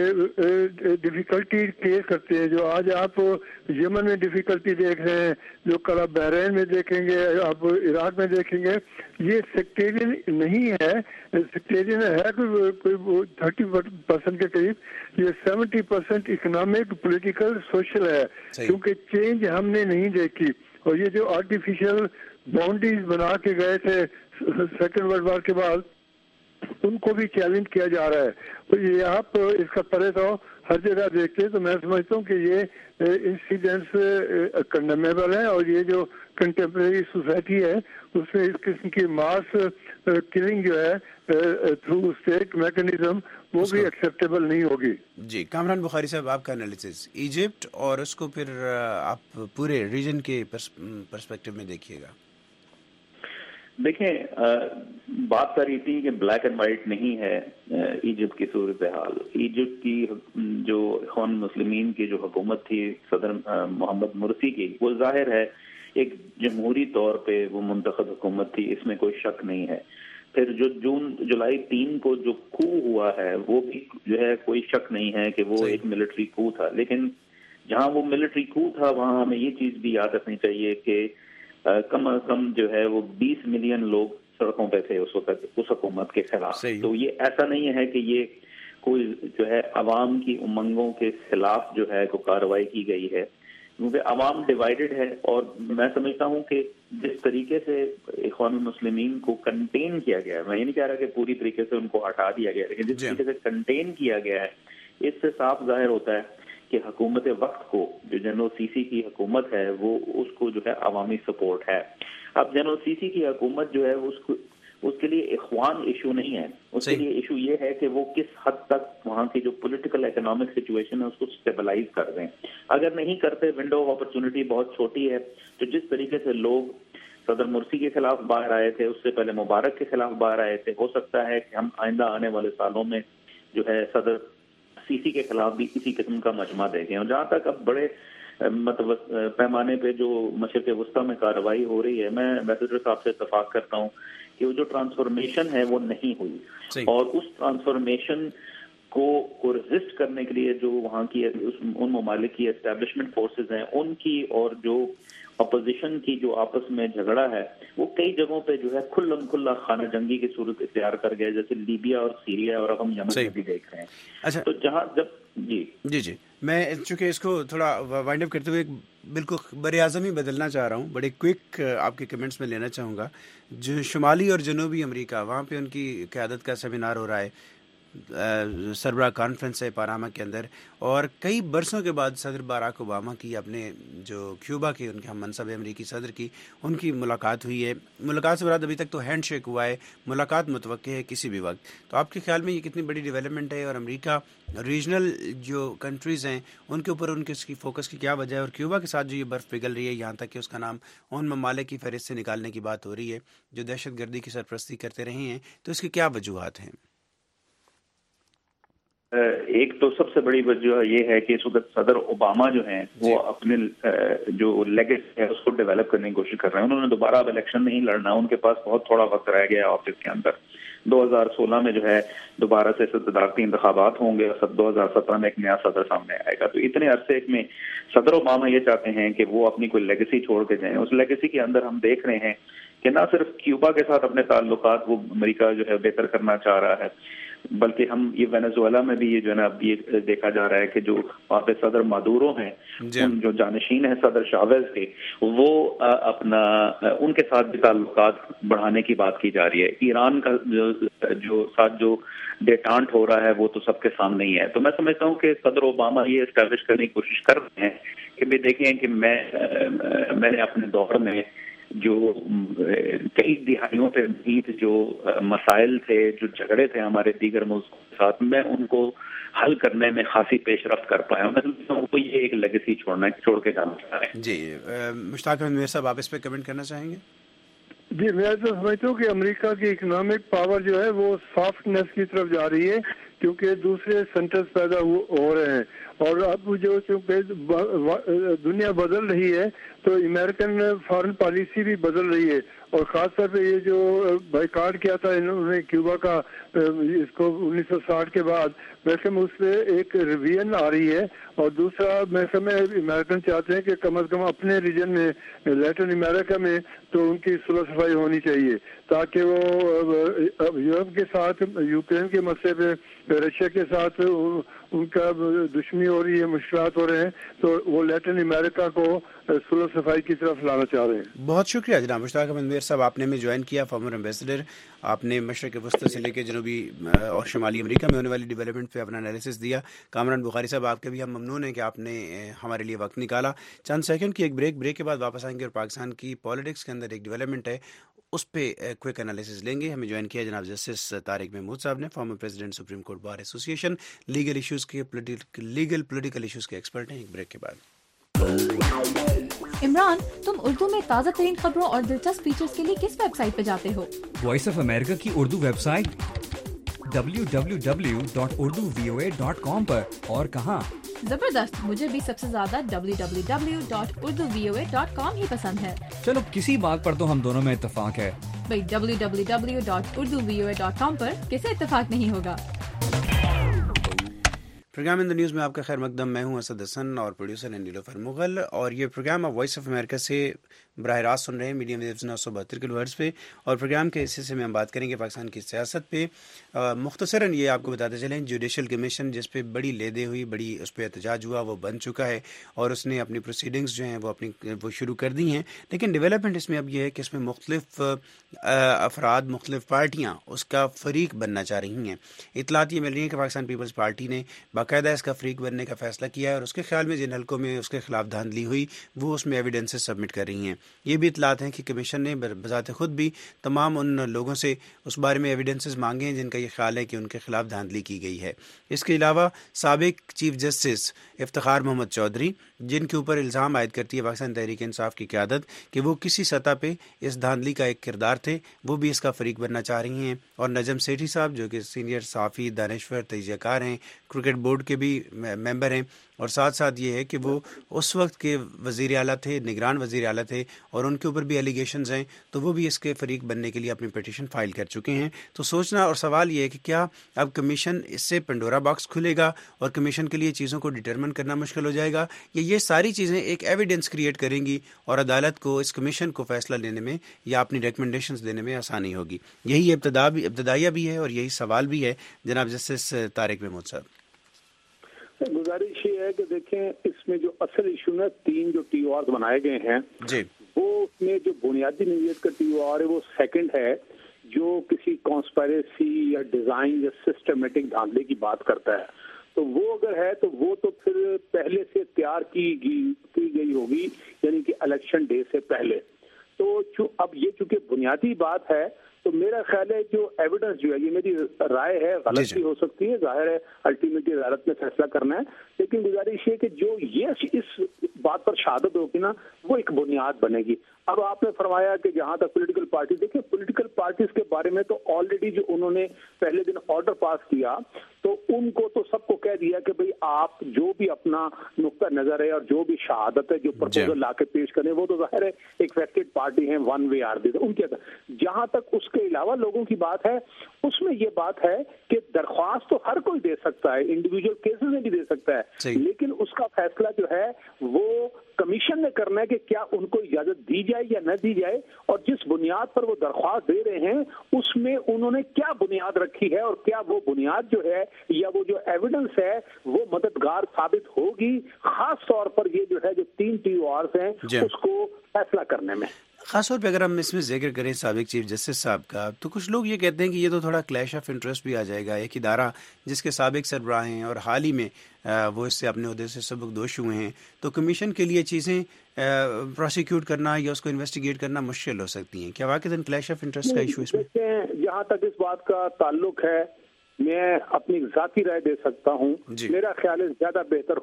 ڈیفیکلٹی کریٹ کرتے ہیں. جو آج آپ یمن میں ڈیفیکلٹی دیکھ رہے ہیں، جو کل آپ بحرین میں دیکھیں گے، آپ عراق میں دیکھیں گے، یہ سیکٹیرین نہیں ہے. سیکٹیرین ہے کوئی 30% کے قریب، یہ 70% اکنامک، پولیٹیکل، سوشل ہے، کیونکہ چینج ہم نے نہیں دیکھی. اور یہ جو آرٹیفیشل باؤنڈریز بنا کے گئے تھے سیکنڈ ورلڈ وار کے بعد، ان کو بھی چیلنج کیا جا رہا ہے. تو یہ آپ اس کا پرے تو ہر جگہ دیکھتے ہیں. تو میں سمجھتا ہوں کہ یہ انسیڈنٹس کنڈیمیبل ہیں، اور یہ جو کنٹمپریری سوسائٹی ہے اس میں اس قسم کی ماس کلنگ جو ہے تھرو اسٹیٹ میکنزم وہ بھی ایکسیپٹیبل نہیں ہوگی. جی کامران بخاری صاحب، آپ کا انالیسس ایجپٹ اور اس کو پھر آپ پورے ریجن کے پرسپیکٹو میں دیکھیے گا. دیکھیں، بات ساری تھی کہ بلیک اینڈ وائٹ نہیں ہے ایجپٹ کی صورتحال. ایجپٹ کی جو اخوان المسلمین کی جو حکومت تھی صدر محمد مرسی کی، وہ ظاہر ہے ایک جمہوری طور پہ وہ منتخب حکومت تھی، اس میں کوئی شک نہیں ہے. پھر جو جولائی 3 کو جو کو ہوا ہے وہ بھی جو ہے کوئی شک نہیں ہے کہ وہ ایک ملٹری کو تھا. لیکن جہاں وہ ملٹری کو تھا وہاں ہمیں یہ چیز بھی یاد رکھنی چاہیے کہ کم از کم جو ہے وہ 20 ملین لوگ سڑکوں پہ تھے اس وقت اس حکومت کے خلاف. تو یہ ایسا نہیں ہے کہ یہ کوئی جو ہے عوام کی امنگوں کے خلاف جو ہے کوئی کارروائی کی گئی ہے، کیونکہ عوام ڈیوائیڈڈ ہے. اور میں سمجھتا ہوں کہ جس طریقے سے اخوان المسلمین کو کنٹین کیا گیا ہے، میں یہ نہیں کہہ رہا کہ پوری طریقے سے ان کو ہٹا دیا گیا، لیکن جس طریقے سے کنٹین کیا گیا ہے اس سے صاف ظاہر ہوتا ہے کہ حکومت وقت کو جو جنرل سیسی کی حکومت ہے وہ اس کو جو ہے عوامی سپورٹ ہے. اب جنرل سیسی کی حکومت جو ہے اس کے لیے اخوان ایشو نہیں ہے، اس کے لیے ایشو یہ ہے کہ وہ کس حد تک وہاں کی جو پولیٹیکل اکنامک سچویشن ہے اس کو اسٹیبلائز کر دیں. اگر نہیں کرتے، ونڈو آف اپرچونٹی بہت چھوٹی ہے. تو جس طریقے سے لوگ صدر مرسی کے خلاف باہر آئے تھے، اس سے پہلے مبارک کے خلاف باہر آئے تھے، ہو سکتا ہے کہ ہم آئندہ آنے والے سالوں میں جو ہے صدر سیسی کے خلاف بھی اسی قسم کا مجمع دیکھیں. اور جہاں تک اب بڑے پیمانے پہ جو مشرق وسطیٰ میں کارروائی ہو رہی ہے، میں ایمبیسڈر صاحب سے اتفاق کرتا ہوں کہ وہ جو ٹرانسفارمیشن ہے وہ نہیں ہوئی، اور اس ٹرانسفارمیشن کو ریزسٹ کرنے کے لیے جو وہاں کی ان ممالک کی اسٹیبلشمنٹ فورسز ہیں ان کی اور جو اپوزیشن کی جو آپس میں جھگڑا ہے وہ کئی جگہوں پہ جو ہے کھلم کھلا خانہ جنگی کی صورت اختیار کر گئے، جیسے لیبیا اور سیریا اور اب ہم یمن میں بھی دیکھ رہے ہیں. اچھا، تو جہاں جب جی میں چونکہ اس کو تھوڑا وائنڈ اپ کرتے ہوئے بالکل بر اعظم ہی بدلنا چاہ رہا ہوں، بڑے کوئک آپ کے کمنٹس میں لینا چاہوں گا. جو شمالی اور جنوبی امریکہ، وہاں پہ ان کی قیادت کا سیمینار ہو رہا ہے، سربراہ کانفرنس ہے پاناما کے اندر، اور کئی برسوں کے بعد صدر باراک اوباما کی اپنے جو کیوبا کے ان کے ہم منصب امریکی صدر کی ان کی ملاقات ہوئی ہے. ملاقات سے بعد ابھی تک تو ہینڈ شیک ہوا ہے، ملاقات متوقع ہے کسی بھی وقت. تو آپ کے خیال میں یہ کتنی بڑی ڈیولپمنٹ ہے، اور امریکہ ریجنل جو کنٹریز ہیں ان کے اوپر ان کے اس کی فوکس کی کیا وجہ ہے، اور کیوبا کے ساتھ جو یہ برف پگھل رہی ہے یہاں تک کہ اس کا نام ان ممالک کی فہرست سے نکالنے کی بات ہو رہی ہے جو دہشت گردی کی سرپرستی کرتے رہے ہیں، تو اس کی کیا وجوہات ہیں؟ ایک تو سب سے بڑی وجہ یہ ہے کہ اس وقت صدر اوباما جو ہیں وہ اپنے جو لیگیسی ہے اس کو ڈیولپ کرنے کی کوشش کر رہے ہیں. انہوں نے دوبارہ اب الیکشن نہیں لڑنا، ان کے پاس بہت تھوڑا وقت رہ گیا آفس کے اندر. 2016 میں جو ہے دوبارہ سے صدارتی انتخابات ہوں گے، 2017 میں ایک نیا صدر سامنے آئے گا. تو اتنے عرصے میں صدر اوباما یہ چاہتے ہیں کہ وہ اپنی کوئی لیگیسی چھوڑ کے جائیں. اس لیگیسی کے اندر ہم دیکھ رہے ہیں کہ نہ صرف کیوبا کے ساتھ اپنے تعلقات وہ امریکہ جو ہے بہتر کرنا چاہ رہا ہے، بلکہ ہم یہ وینزویلا میں بھی یہ جو ہے نا اب یہ دیکھا جا رہا ہے کہ جو وہاں پہ صدر مادورو ہیں ان جو جانشین ہیں صدر شاویز کے وہ اپنا ان کے ساتھ بھی تعلقات بڑھانے کی بات کی جا رہی ہے. ایران کا جو ساتھ جو ڈیٹانٹ ہو رہا ہے وہ تو سب کے سامنے ہی ہے. تو میں سمجھتا ہوں کہ صدر اوباما یہ اسٹیبلش کرنے کی کوشش کر رہے ہیں کہ بھی دیکھیں کہ میں نے اپنے دور میں جو کئی دہائیوں پہ محیط جو مسائل تھے جو جھگڑے تھے ہمارے دیگر ملکوں کے ساتھ میں ان کو حل کرنے میں خاصی پیش رفت کر پایا. میں سمجھتا ہوں کہ یہ ایک لیگیسی چھوڑ کے جانا چاہ رہے ہیں. جی مشتاق احمد میر صاحب آپ اس پہ کمنٹ کرنا چاہیں گے؟ جی میں تو سمجھتا ہوں کہ امریکہ کی اکنامک پاور جو ہے وہ سافٹنیس کی طرف جا رہی ہے کیونکہ دوسرے سینٹرز پیدا ہو رہے ہیں اور اب جو چونکہ دنیا بدل رہی ہے تو امریکن فارن پالیسی بھی بدل رہی ہے اور خاص طور پہ یہ جو بائیکاٹ کیا تھا انہوں نے کیوبا کا اس کو 1960 کے بعد ویسے میں اس پہ ایک ریویژن آ رہی ہے اور دوسرا ویسے میں امریکن چاہتے ہیں کہ کم از کم اپنے ریجن میں لیٹن امریکہ میں تو ان کی صلح صفائی ہونی چاہیے تاکہ وہ یورپ کے ساتھ یوکرین کے مسئلے پہ رشیا کے ساتھ ان کا دشمنی ہو رہی ہے مشکلات ہو رہے ہیں تو وہ لیٹن امریکہ کو صلح صفائی کی طرف لانا چاہ رہے ہیں. بہت شکریہ جناب مشتاق احمد میر صاحب آپ نے ہمیں جوائن کیا فارمر ایمبیسڈر. آپ نے مشرق وسطی سے لے کے جنوبی اور شمالی امریکہ میں ہونے والی ڈیولپمنٹ پہ اپنا انالیسس دیا. کامران بخاری صاحب آپ کے بھی ہم ممنون ہیں کہ آپ نے ہمارے لیے وقت نکالا. چند سیکنڈ کی ایک بریک کے بعد واپس آئیں گے اور پاکستان کی پالیٹکس کے اندر ایک ڈیولپمنٹ ہے اس پہ کوئک انالیسس لیں گے. ہمیں جوائن کیا جناب جسٹس طارق محمود صاحب نے former president supreme court bar association legal political issues کے ایکسپرٹ ہیں. ایک بریک کے بعد عمران تم اردو میں تازہ ترین خبروں اور دلچسپ فیچرز کے لیے کس ویب سائٹ پہ جاتے ہو؟ وائس آف امریکہ کی اردو ویب سائٹ www.urduvoa.com پر. اور کہاں؟ زبردست, مجھے بھی سب سے زیادہ www.urduvoa.com ہی پسند ہے. چلو کسی بات پر تو ہم دونوں میں اتفاق ہے. بھئی www.urduvoa.com پر کسے اتفاق نہیں ہوگا. پروگرام ان دا نیوز میں آپ کا خیر مقدم. میں ہوں اسد حسن اور پروڈیوسر ہیں نیلوفر مغل اور یہ پروگرام آپ وائس آف امریکہ سے براہ راست سن رہے ہیں میڈیم ویوز 972 کلو ہرٹز پہ. اور پروگرام کے حصے میں ہم بات کریں گے پاکستان کی سیاست پہ. مختصراً یہ آپ کو بتاتے چلیں جوڈیشل کمیشن جس پہ بڑی لیدے ہوئی بڑی اس پہ احتجاج ہوا وہ بن چکا ہے اور اس نے اپنی پروسیڈنگز جو ہیں وہ شروع کر دی ہیں. لیکن ڈیولپمنٹ اس میں اب یہ ہے کہ اس میں مختلف افراد مختلف پارٹیاں اس کا فریق بننا چاہ رہی ہیں. اطلاعات یہ مل رہی ہیں کہ پاکستان پیپلز پارٹی نے باقاعدہ اس کا فریق بننے کا فیصلہ کیا ہے اور اس کے خیال میں جن حلقوں میں اس کے خلاف دھاندلی ہوئی وہ اس میں ایویڈنسز سبمٹ کر رہی ہیں. یہ بھی اطلاعات ہیں کہ کمیشن نے بذات خود بھی تمام ان لوگوں سے اس بارے میں ایویڈنسز مانگے ہیں جن کا یہ خیال ہے کہ ان کے خلاف دھاندلی کی گئی ہے. اس کے علاوہ سابق چیف جسٹس افتخار محمد چودھری جن کے اوپر الزام عائد کرتی ہے پاکستان تحریک انصاف کی قیادت کہ وہ کسی سطح پہ اس دھاندلی کا ایک کردار تھے, وہ بھی اس کا فریق بننا چاہ رہی ہیں. اور نجم سیٹھی صاحب جو کہ سینئر صحافی دانشور تجزیہ کار ہیں, کرکٹ بورڈ کے بھی ممبر ہیں اور ساتھ ساتھ یہ ہے کہ وہ اس وقت کے وزیر اعلیٰ تھے, نگران وزیر اعلیٰ تھے اور ان کے اوپر بھی ایلیگیشنز ہیں, تو وہ بھی اس کے فریق بننے کے لیے اپنی پٹیشن فائل کر چکے ہیں. تو سوچنا اور سوال یہ ہے کہ کیا اب کمیشن اس سے پنڈورا باکس کھلے گا اور کمیشن کے لیے چیزوں کو ڈٹرمن کرنا مشکل ہو جائے گا, یا یہ ساری چیزیں ایک ایویڈنس کریٹ کریں گی اور عدالت کو اس کمیشن کو فیصلہ لینے میں یا اپنی ریکمنڈیشنز دینے میں آسانی ہوگی. یہی ابتدائیہ بھی ہے اور یہی سوال بھی ہے جناب جسٹس طارق محمود صاحب. گزارش یہ ہے کہ دیکھیں اس میں جو اصل ایشو ہے 3 جو ٹی او آر بنائے گئے ہیں جی وہ اس میں جو بنیادی نوعیت کا ٹی او آر ہے وہ سیکنڈ ہے جو کسی کانسپائریسی یا ڈیزائن یا سسٹمیٹک دھاندلی کی بات کرتا ہے. تو وہ اگر ہے تو وہ تو پھر پہلے سے تیار کی گئی ہوگی یعنی کہ الیکشن ڈے سے پہلے. تو اب یہ چونکہ بنیادی بات ہے تو میرا خیال ہے جو ایویڈنس جو ہے یہ میری رائے ہے غلط بھی ہو سکتی ہے, ظاہر ہے الٹیمیٹلی عدالت میں فیصلہ کرنا ہے, لیکن گزارش یہ کہ جو یہ اس بات پر شہادت ہوگی نا وہ ایک بنیاد بنے گی. اب آپ نے فرمایا کہ جہاں تک پولیٹیکل پارٹی, دیکھیں پولیٹیکل پارٹیز کے بارے میں تو آلریڈی جو انہوں نے پہلے دن آرڈر پاس کیا تو ان کو تو سب کو کہہ دیا کہ بھئی آپ جو بھی اپنا نقطہ نظر ہے اور جو بھی شہادت ہے جو پرپوزل لا کے پیش کریں وہ تو ظاہر ہے ایک ویکٹڈ پارٹی ہیں, ون وے آر دی ان کے. جہاں تک اس کے علاوہ لوگوں کی بات ہے اس میں یہ بات ہے کہ درخواست تو ہر کوئی دے سکتا ہے, انڈیویجول کیسز میں بھی دے سکتا ہے, لیکن اس کا فیصلہ جو ہے وہ कमीशन ने करना है कि क्या उनको इजाजत दी जाए या न दी जाए, और जिस बुनियाद पर वो दरख्वास्त दे रहे हैं उसमें उन्होंने क्या बुनियाद रखी है, और क्या वो बुनियाद जो है या वो जो एविडेंस है वो मददगार साबित होगी, खास तौर पर ये जो है जो 3 TORs हैं उसको फैसला करने में। खास तौर पे अगर हम इसमें जिक्र करें साबिक चीफ जस्टिस साहब का, तो कुछ लोग ये कहते हैं कि ये तो थोड़ा क्लैश ऑफ इंटरेस्ट भी आ जाएगा। एक इदारा जिसके साबिक सरबराह हैं और हाल ही में वो इससे अपने ओहदे से सबकदोश हुए हैं, तो कमीशन के लिए चीज़ें प्रोसिक्यूट करना या उसको इन्वेस्टिगेट करना मुश्किल हो सकती हैं। क्या वाकई क्लैश ऑफ इंटरेस्ट का इशू इसमें? जहाँ तक इस बात का ताल्लुक है, मैं अपनी ज़ाती राय दे सकता हूँ। मेरा ख्याल है ज़्यादा बेहतर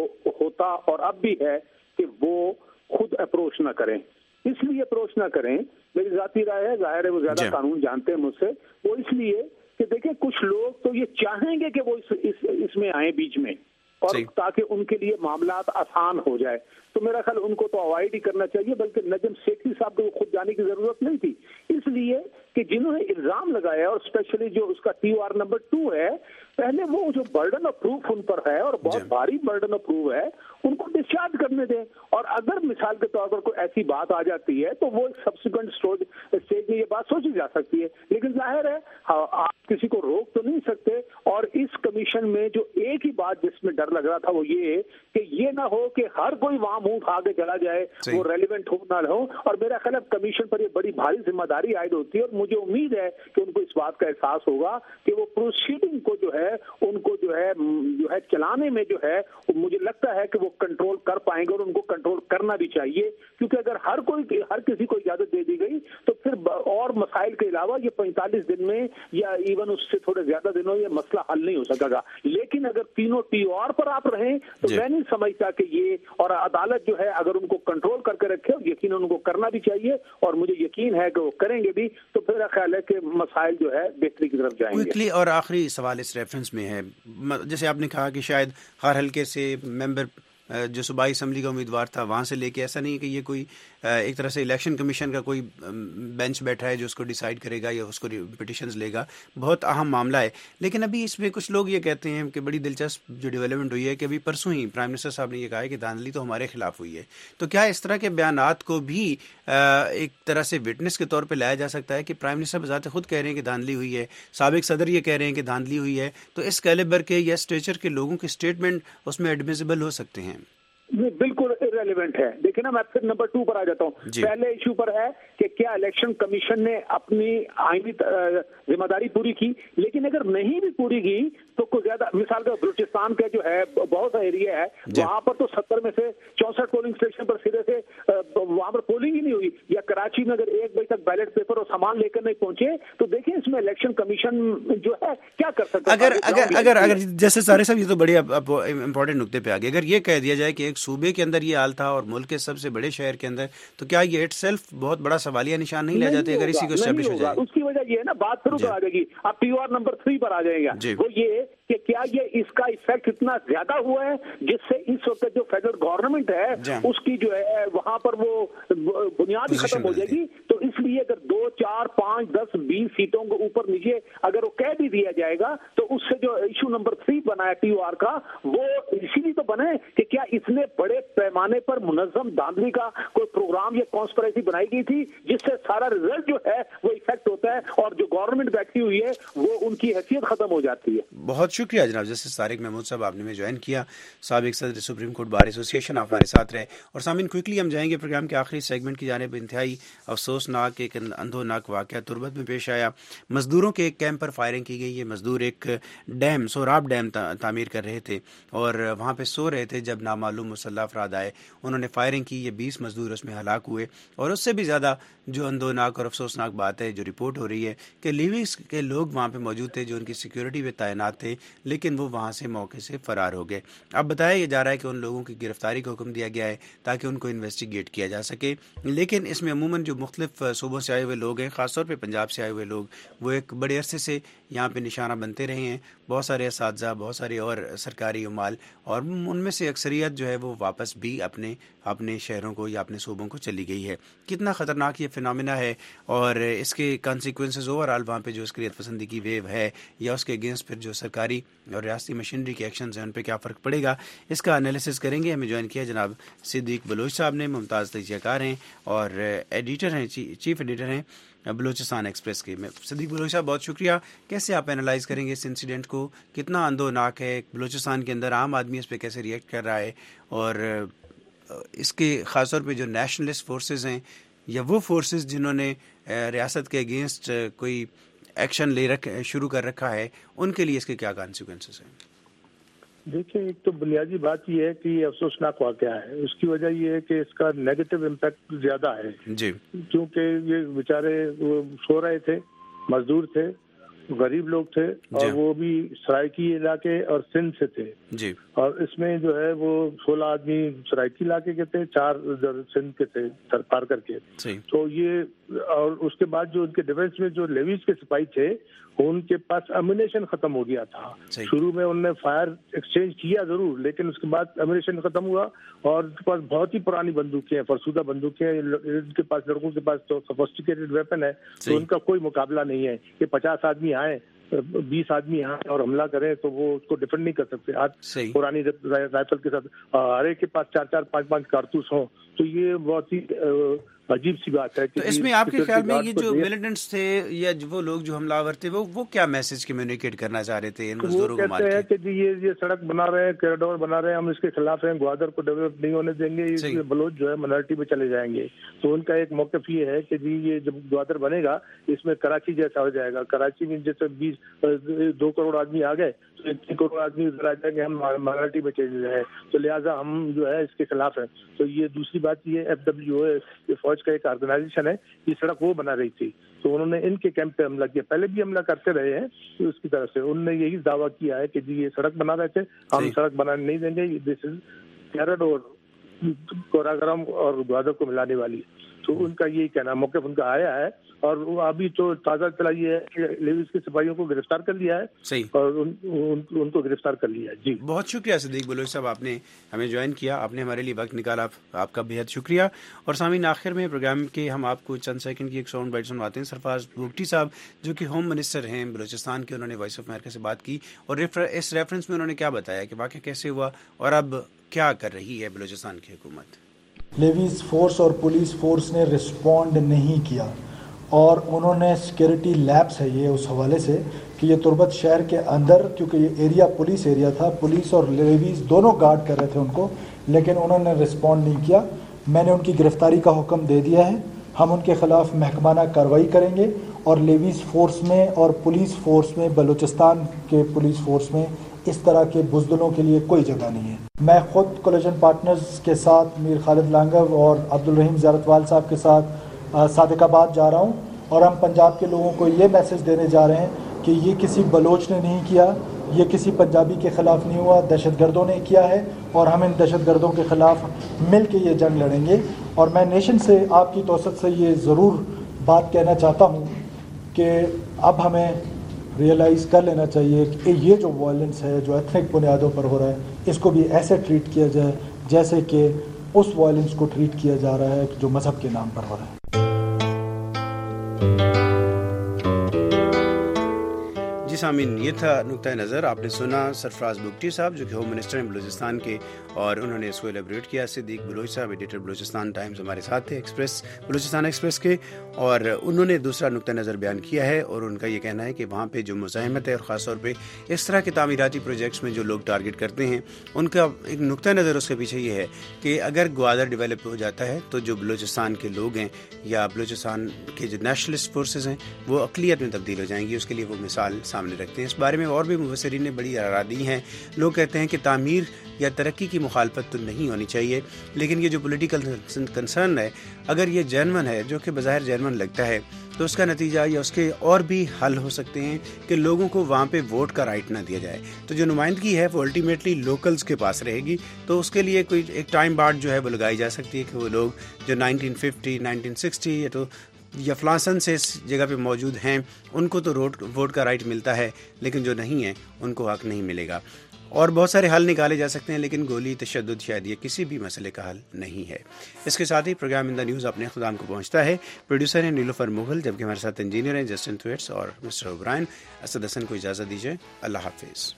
होता और अब भी है कि वो खुद अप्रोच ना करें। इसलिए अप्रोच ना करें, मेरी ज़ाती राय है, जाहिर है वो ज़्यादा कानून जानते हैं मुझसे, वो इसलिए कि देखिए कुछ लोग तो ये चाहेंगे कि वो इसमें आए बीच में, और ताकि उनके लिए मामलात आसान हो जाए, तो मेरा ख्याल उनको तो अवॉइड ही करना चाहिए। बल्कि नजम सेठी साहब को खुद जाने की जरूरत नहीं थी, इसलिए कि जिन्होंने इल्जाम लगाया, और स्पेशली जो उसका TOR नंबर 2 है, पहले वो जो बर्डन ऑफ प्रूफ उन पर है और बहुत भारी बर्डन ऑफ प्रूफ है, उनको डिस्चार्ज करने दें। और अगर मिसाल के तौर पर कोई ऐसी बात आ जाती है तो वो सब्सिक्वेंट स्टेज में ये बात सोची जा सकती है, लेकिन जाहिर है आप किसी को रोक तो नहीं सकते। और इस कमीशन में जो एक ही बात जिसमें डर लग रहा था वो ये कि ये ना हो कि हर कोई वहां मुंह उठा के चला जाए, वो रेलिवेंट हो ना हो। और मेरा ख्याल है कमीशन पर ये बड़ी भारी जिम्मेदारी आयद होती है, और मुझे उम्मीद है कि उनको इस बात का एहसास होगा कि वो प्रोसीडिंग को जो है उनको जो है चलाने में जो है, मुझे लगता है कि वो कंट्रोल कर पाएंगे, और उनको कंट्रोल करना भी चाहिए। क्योंकि अगर हर किसी को इजाजत दे दी गई तो फिर और मसाइल के अलावा ये 45 दिन में या इवन उससे थोड़े ज्यादा दिनों ये मसला हल नहीं हो सकेगा। लेकिन अगर तीनों TOR पर आप रहें तो मैं नहीं समझता कि ये, और अदालत जो है अगर उनको कंट्रोल करके रखे, यकीन उनको करना भी चाहिए, और मुझे यकीन है कि वो करेंगे भी, तो मेरा ख्याल है कि मसाइल जो है बेहतरी की तरफ जाएंगे। क्विकली, और आखिरी सवाल इस रेफरेंस में है, जैसे आपने कहा कि शायद हर हल्के से मेंबर जो सूबाई असम्बली का उम्मीदवार था वहाँ से लेके, ऐसा नहीं है कि ये कोई एक तरह से इलेक्शन कमीशन का कोई बेंच बैठा है जो उसको डिसाइड करेगा या उसको पिटिशंस लेगा। बहुत अहम मामला है। लेकिन अभी इसमें कुछ लोग ये कहते हैं कि बड़ी दिलचस्प जो डेवलपमेंट हुई है कि अभी परसों ही प्राइम मिनिस्टर साहब ने ये कहा है कि धांधली तो हमारे खिलाफ हुई है। तो क्या इस तरह के बयानात को भी एक तरह से विटनेस के तौर पर लाया जा सकता है कि प्राइम मिनिस्टर बजाते खुद कह रहे हैं कि धांधली हुई है, साबिक सदर ये कह रहे हैं कि धांधली हुई है, तो इस कैलिबर के या स्टेचर के लोगों के स्टेटमेंट उसमें एडमिसिबल हो सकते हैं? बिल्कुल इररेलेवेंट है। देखिए ना, मैं फिर नंबर 2 पर आ जाता हूँ। पहले इशू पर है कि क्या इलेक्शन कमीशन ने अपनी आईनी जिम्मेदारी पूरी की, लेकिन अगर नहीं भी पूरी की तो कुछ ज्यादा, मिसाल का बलूचिस्तान का जो है बहुत सा एरिया है, वहां पर तो 70 में से 64 पोलिंग स्टेशन पर सिरे से वहां पर पोलिंग ही नहीं हुई, या कराची में अगर 1 बजे तक बैलेट पेपर और सामान लेकर नहीं पहुंचे, तो देखिए इसमें इलेक्शन कमीशन जो है क्या कर सकता है। अगर जैसे सारे साहब, ये तो बड़े इंपॉर्टेंट नुक्ते पे आ गए। अगर ये कह दिया जाए कि एक सूबे के अंदर ये हाल था और मुल्क के सबसे बड़े शहर के अंदर, तो क्या ये इटसेल्फ बहुत बड़ा सवालिया निशान नहीं ले जाते अगर इसी को एस्टैब्लिश हो जाए? उसकी वजह ये है ना, बात फिर उधर आ जाएगी। अब TOR नंबर 3 पर आ जाएगा, वो ये कि क्या ये इसका इफेक्ट इतना ज्यादा हुआ है जिससे इस वक्त जो फेडरल गवर्नमेंट है उसकी जो है वहां पर वो बुनियाद खत्म हो जाएगी। तो इसलिए अगर 2, 4, 5, 10, 20 सीटों को ऊपर नीचे अगर वो कह भी दिया जाएगा, तो उससे जो इशू नंबर 3 बना है TOR का, वो इसीलिए तो बने कि क्या इतने बड़े पैमाने पर मुनज़्ज़म धांधली का कोई प्रोग्राम या कॉन्स्पिरेसी बनाई गई थी जिससे सारा रिजल्ट जो है वो इफेक्ट होता है, और जो गवर्नमेंट बैठी हुई है वो उनकी हैसियत खत्म हो जाती है। बहुत शुक्रिया जनाब जस्टिस तारिक महमूद साहब, आपने में ज्वाइन किया। साबिक सदर सुप्रीम कोर्ट बार एसोसिएशन, आप हमारे साथ रहे। और सामीन, क्विकली हम जाएंगे प्रोग्राम के आखिरी सेगमेंट की जानिब। इंतहाई अफसोसनाक एक अंधोनाक वाक़या तुर्बत में पेश आया। मजदूरों के एक कैंप पर फायरिंग की गई। ये मजदूर एक डैम, सोराब डैम तामीर कर रहे थे और वहाँ पर सो रहे थे जब नामालूम मुसल्लह अफराद आए, उन्होंने फायरिंग की। ये 20 मजदूर उसमें हलाक हुए। और उससे भी ज़्यादा जो अंधोनाक और अफसोसनाक बात है, जो रिपोर्ट हो रही है कि लिविस के लोग वहाँ पे मौजूद थे जो उनकी सिक्योरिटी में तैनात थे, लेकिन वो वहाँ से मौके से फरार हो गए। अब बताया जा रहा है कि उन लोगों की गिरफ्तारी का हुक्म दिया गया है ताकि उनको इन्वेस्टिगेट किया जा सके। लेकिन इसमें अमूमन जो मुख्तलिफ सूबों से आए हुए लोग हैं, ख़ासतौर पर पंजाब से आए हुए लोग, वो एक बड़े अरसे से यहाँ पे निशाना बनते रहे हैं। बहुत सारे असातिज़ा, बहुत सारे और सरकारी उमाल, और उनमें से अक्सरियत مملکت جو ہے وہ واپس بھی اپنے شہروں کو یا اپنے صوبوں کو چلی گئی ہے. کتنا خطرناک یہ فنامنا ہے اور اس کے کانسیکوینسز اوور آل وہاں پہ جو عسکریت پسندی کی ویو ہے یا اس کے اگینسٹ پھر جو سرکاری اور ریاستی مشینری کے ایکشنز ہیں ان پہ کیا فرق پڑے گا, اس کا انالیسس کریں گے. ہمیں جوائن کیا جناب صدیق بلوچ صاحب نے, ممتاز تجزیہ کار ہیں اور ایڈیٹر ہیں, چیف ایڈیٹر ہیں بلوچستان ایکسپریس کے. صدیق بلوچ صاحب بہت شکریہ. کیسے آپ انالائز کریں گے اس انسیڈنٹ کو, کتنا اندوناک ہے بلوچستان کے اندر, عام آدمی اس پہ کیسے ریئیکٹ کر رہا ہے, اور اس کے خاص طور پہ جو نیشنلسٹ فورسز ہیں یا وہ فورسز جنہوں نے ریاست کے اگینسٹ کوئی ایکشن شروع کر رکھا ہے, ان کے لیے اس کے کیا کانسیکوینسز ہیں؟ دیکھیں, ایک تو بنیادی بات یہ ہے کہ یہ افسوسناک واقعہ ہے. اس کی وجہ یہ ہے کہ اس کا نیگیٹو امپیکٹ زیادہ ہے جی, کیونکہ یہ بیچارے سو رہے تھے, مزدور تھے, غریب لوگ تھے, اور وہ بھی سرائکی علاقے اور سندھ سے تھے جی, اور اس میں جو ہے وہ 16 آدمی سرائکی علاقے کے تھے, 4 سندھ کے تھے پار کر کے. تو یہ, اور اس کے بعد جو ان کے ڈیفینس میں جو لیویز کے سپاہی تھے ان کے پاس امونیشن ختم ہو گیا تھا. شروع میں انہوں نے فائر ایکسچینج کیا ضرور, لیکن اس کے بعد امونیشن ختم ہوا اور ان کے پاس بہت ہی پرانی بندوقیں ہیں, فرسودہ بندوقیں ہیں. ان کے پاس, لڑکوں کے پاس تو سوفسٹیکیٹڈ ویپن ہے, تو ان کا کوئی مقابلہ نہیں ہے. یہ 50 آدمی آئے, 20 آدمی آئے اور حملہ کریں تو وہ اس کو ڈیفینڈ نہیں کر سکتے. آج پرانی رائفل کے ساتھ ہر ایک کے پاس 4-4, 5-5 کارتوس ہوں, تو یہ بہت ہی عجیب سی بات ہے. تو اس میں آپ کے خیال میں یہ جو ملیٹنٹس تھے یا وہ لوگ جو حملہ آور تھے وہ کیا میسج کمیونیکیٹ کرنا چاہ رہے تھے ان مزدوروں کو؟ وہ کہتے ہیں کہ جی یہ سڑک بنا رہے ہیں, کیریڈور بنا رہے ہیں, ہم اس کے خلاف ہیں, گوادر کو ڈیولپ نہیں ہونے دیں گے, اس لیے بلوچ جو ہے مائنورٹی میں چلے جائیں گے. تو ان کا ایک موقف یہ ہے کہ جی یہ جب گوادر بنے گا اس میں کراچی جیسا ہو جائے گا. کراچی میں جیسے 2 کروڑ آدمی آ گئے تو 3 کروڑ آدمی ادھر آ جائیں گے, ہم مائنورٹی میں چلے جائیں, تو لہٰذا ہم جو ہے اس کے خلاف ہیں. تو یہ دوسری بات یہ FWO یہ فوج کا ایک آرگنائزیشن ہے, یہ سڑک وہ بنا رہی تھی, تو انہوں نے ان کے کیمپ پہ حملہ کیا. پہلے بھی حملہ کرتے رہے ہیں, تو اس کی طرف سے انہوں نے یہی دعویٰ کیا ہے کہ جی یہ سڑک بنا رہے تھے, ہم سڑک بنانے نہیں دیں گے, دس از کیرٹ اور کوراگرام اور گوادر کو ملانے والی. تو ان کا یہی کہنا, موقف ان کا آیا ہے. اور ابھی تو تازہ چلا یہ ہے کہ لیویز کے سپاہیوں کو گرفتار کر لیا ہے اور ان کو گرفتار کر لیا ہے. جی بہت شکریہ صدیق بلوچ صاحب, آپ نے ہمیں جوائن کیا, آپ نے ہمارے لیے وقت نکالا, آپ کا بہت شکریہ. اور سامعین, آخر میں پروگرام کے ہم آپ کو چند سیکنڈ کی ایک ساؤنڈ بائٹ سنواتے ہیں. سرفراز بگٹی صاحب جو کہ ہوم منسٹر ہیں بلوچستان کے, انہوں نے وائس آف امریکہ سے بات کی اور اس ریفرنس میں انہوں نے کیا بتایا کہ واقعہ کیسے ہوا اور اب کیا کر رہی ہے بلوچستان کی حکومت. لیویز فورس اور پولیس فورس نے رسپونڈ نہیں کیا, اور انہوں نے سیکیورٹی لیپس ہے یہ اس حوالے سے کہ یہ تربت شہر کے اندر, کیونکہ یہ ایریا پولیس ایریا تھا, پولیس اور لیویز دونوں گارڈ کر رہے تھے ان کو, لیکن انہوں نے رسپونڈ نہیں کیا. میں نے ان کی گرفتاری کا حکم دے دیا ہے. ہم ان کے خلاف محکمانہ کارروائی کریں گے, اور لیویز فورس میں اور پولیس فورس میں, بلوچستان کے پولیس فورس میں اس طرح کے بزدلوں کے لیے کوئی جگہ نہیں ہے. میں خود کولیجن پارٹنرز کے ساتھ میر خالد لانگو اور عبدالرحیم زیارتوال صاحب کے ساتھ صادق آباد جا رہا ہوں, اور ہم پنجاب کے لوگوں کو یہ میسج دینے جا رہے ہیں کہ یہ کسی بلوچ نے نہیں کیا, یہ کسی پنجابی کے خلاف نہیں ہوا, دہشت گردوں نے کیا ہے, اور ہم ان دہشت گردوں کے خلاف مل کے یہ جنگ لڑیں گے. اور میں نیشن سے آپ کی توسط سے یہ ضرور بات کہنا چاہتا ہوں کہ اب ہمیں ریئلائز کر لینا چاہیے کہ یہ جو وائلنس ہے جو ایتھنک بنیادوں پر ہو رہا ہے, اس کو بھی ایسے ٹریٹ کیا جائے جیسے کہ اس وائلنس کو ٹریٹ کیا جا رہا ہے جو مذہب کے نام پر ہو رہا ہے. جی سامعین, یہ تھا نقطہ نظر. آپ نے سنا سرفراز بگٹی صاحب جو کہ ہوم منسٹر ہیں بلوچستان کے, اور انہوں نے اس کو ایلیبریٹ کیا. صدیق بلوچ صاحب ایڈیٹر بلوچستان ٹائمز ہمارے ساتھ تھے بلوچستان ایکسپریس کے, اور انہوں نے دوسرا نقطہ نظر بیان کیا ہے. اور ان کا یہ کہنا ہے کہ وہاں پہ جو مزاحمت ہے, اور خاص طور پہ اس طرح کے تعمیراتی پروجیکٹس میں جو لوگ ٹارگٹ کرتے ہیں, ان کا ایک نقطہ نظر اس کے پیچھے یہ ہے کہ اگر گوادر ڈیولپ ہو جاتا ہے تو جو بلوچستان کے لوگ ہیں یا بلوچستان کے جو نیشنلسٹ فورسز ہیں وہ اقلیت میں تبدیل ہو جائیں گی. اس کے لیے وہ مثال سامنے رکھتے ہیں. اس بارے میں اور بھی مبصرین نے بڑی آرائی دی ہیں. لوگ کہتے ہیں کہ تعمیر یا ترقی کی مخالفت تو نہیں ہونی چاہیے, لیکن یہ جو پولیٹیکل کنسرن ہے, اگر یہ جینون ہے, جو کہ بظاہر جینون لگتا ہے, تو اس کا نتیجہ یا اس کے اور بھی حل ہو سکتے ہیں کہ لوگوں کو وہاں پہ ووٹ کا رائٹ نہ دیا جائے. تو جو نمائندگی ہے وہ الٹیمیٹلی لوکلز کے پاس رہے گی. تو اس کے لیے کوئی ایک ٹائم بارڈ جو ہے وہ لگائی جا سکتی ہے کہ وہ لوگ جو 1950 1960 یا فلاں سن سے اس جگہ پہ موجود ہیں, ان کو تو ووٹ کا رائٹ ملتا ہے, لیکن جو نہیں ہے ان کو حق نہیں ملے گا. اور بہت سارے حل نکالے جا سکتے ہیں، لیکن گولی تشدد شاید یہ کسی بھی مسئلے کا حل نہیں ہے۔ اس کے ساتھ ہی پروگرام ان دا نیوز اپنے اختتام کو پہنچتا ہے۔ پروڈیوسر ہیں نیلوفر مغل، جبکہ ہمارے ساتھ انجینئر ہیں جسٹن تھویٹس اور مسٹر اوبرائن۔ اسد حسن کو اجازت دیجیے، اللہ حافظ۔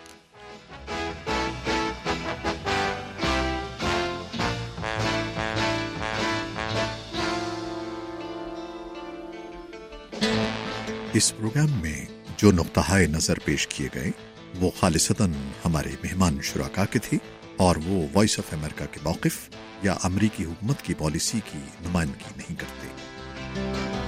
اس پروگرام میں جو نقطۂ نظر پیش کیے گئے وہ خالصتاً ہمارے مہمان شرکاء کے تھے اور وہ وائس آف امریکہ کے موقف یا امریکی حکومت کی پالیسی کی نمائندگی نہیں کرتے۔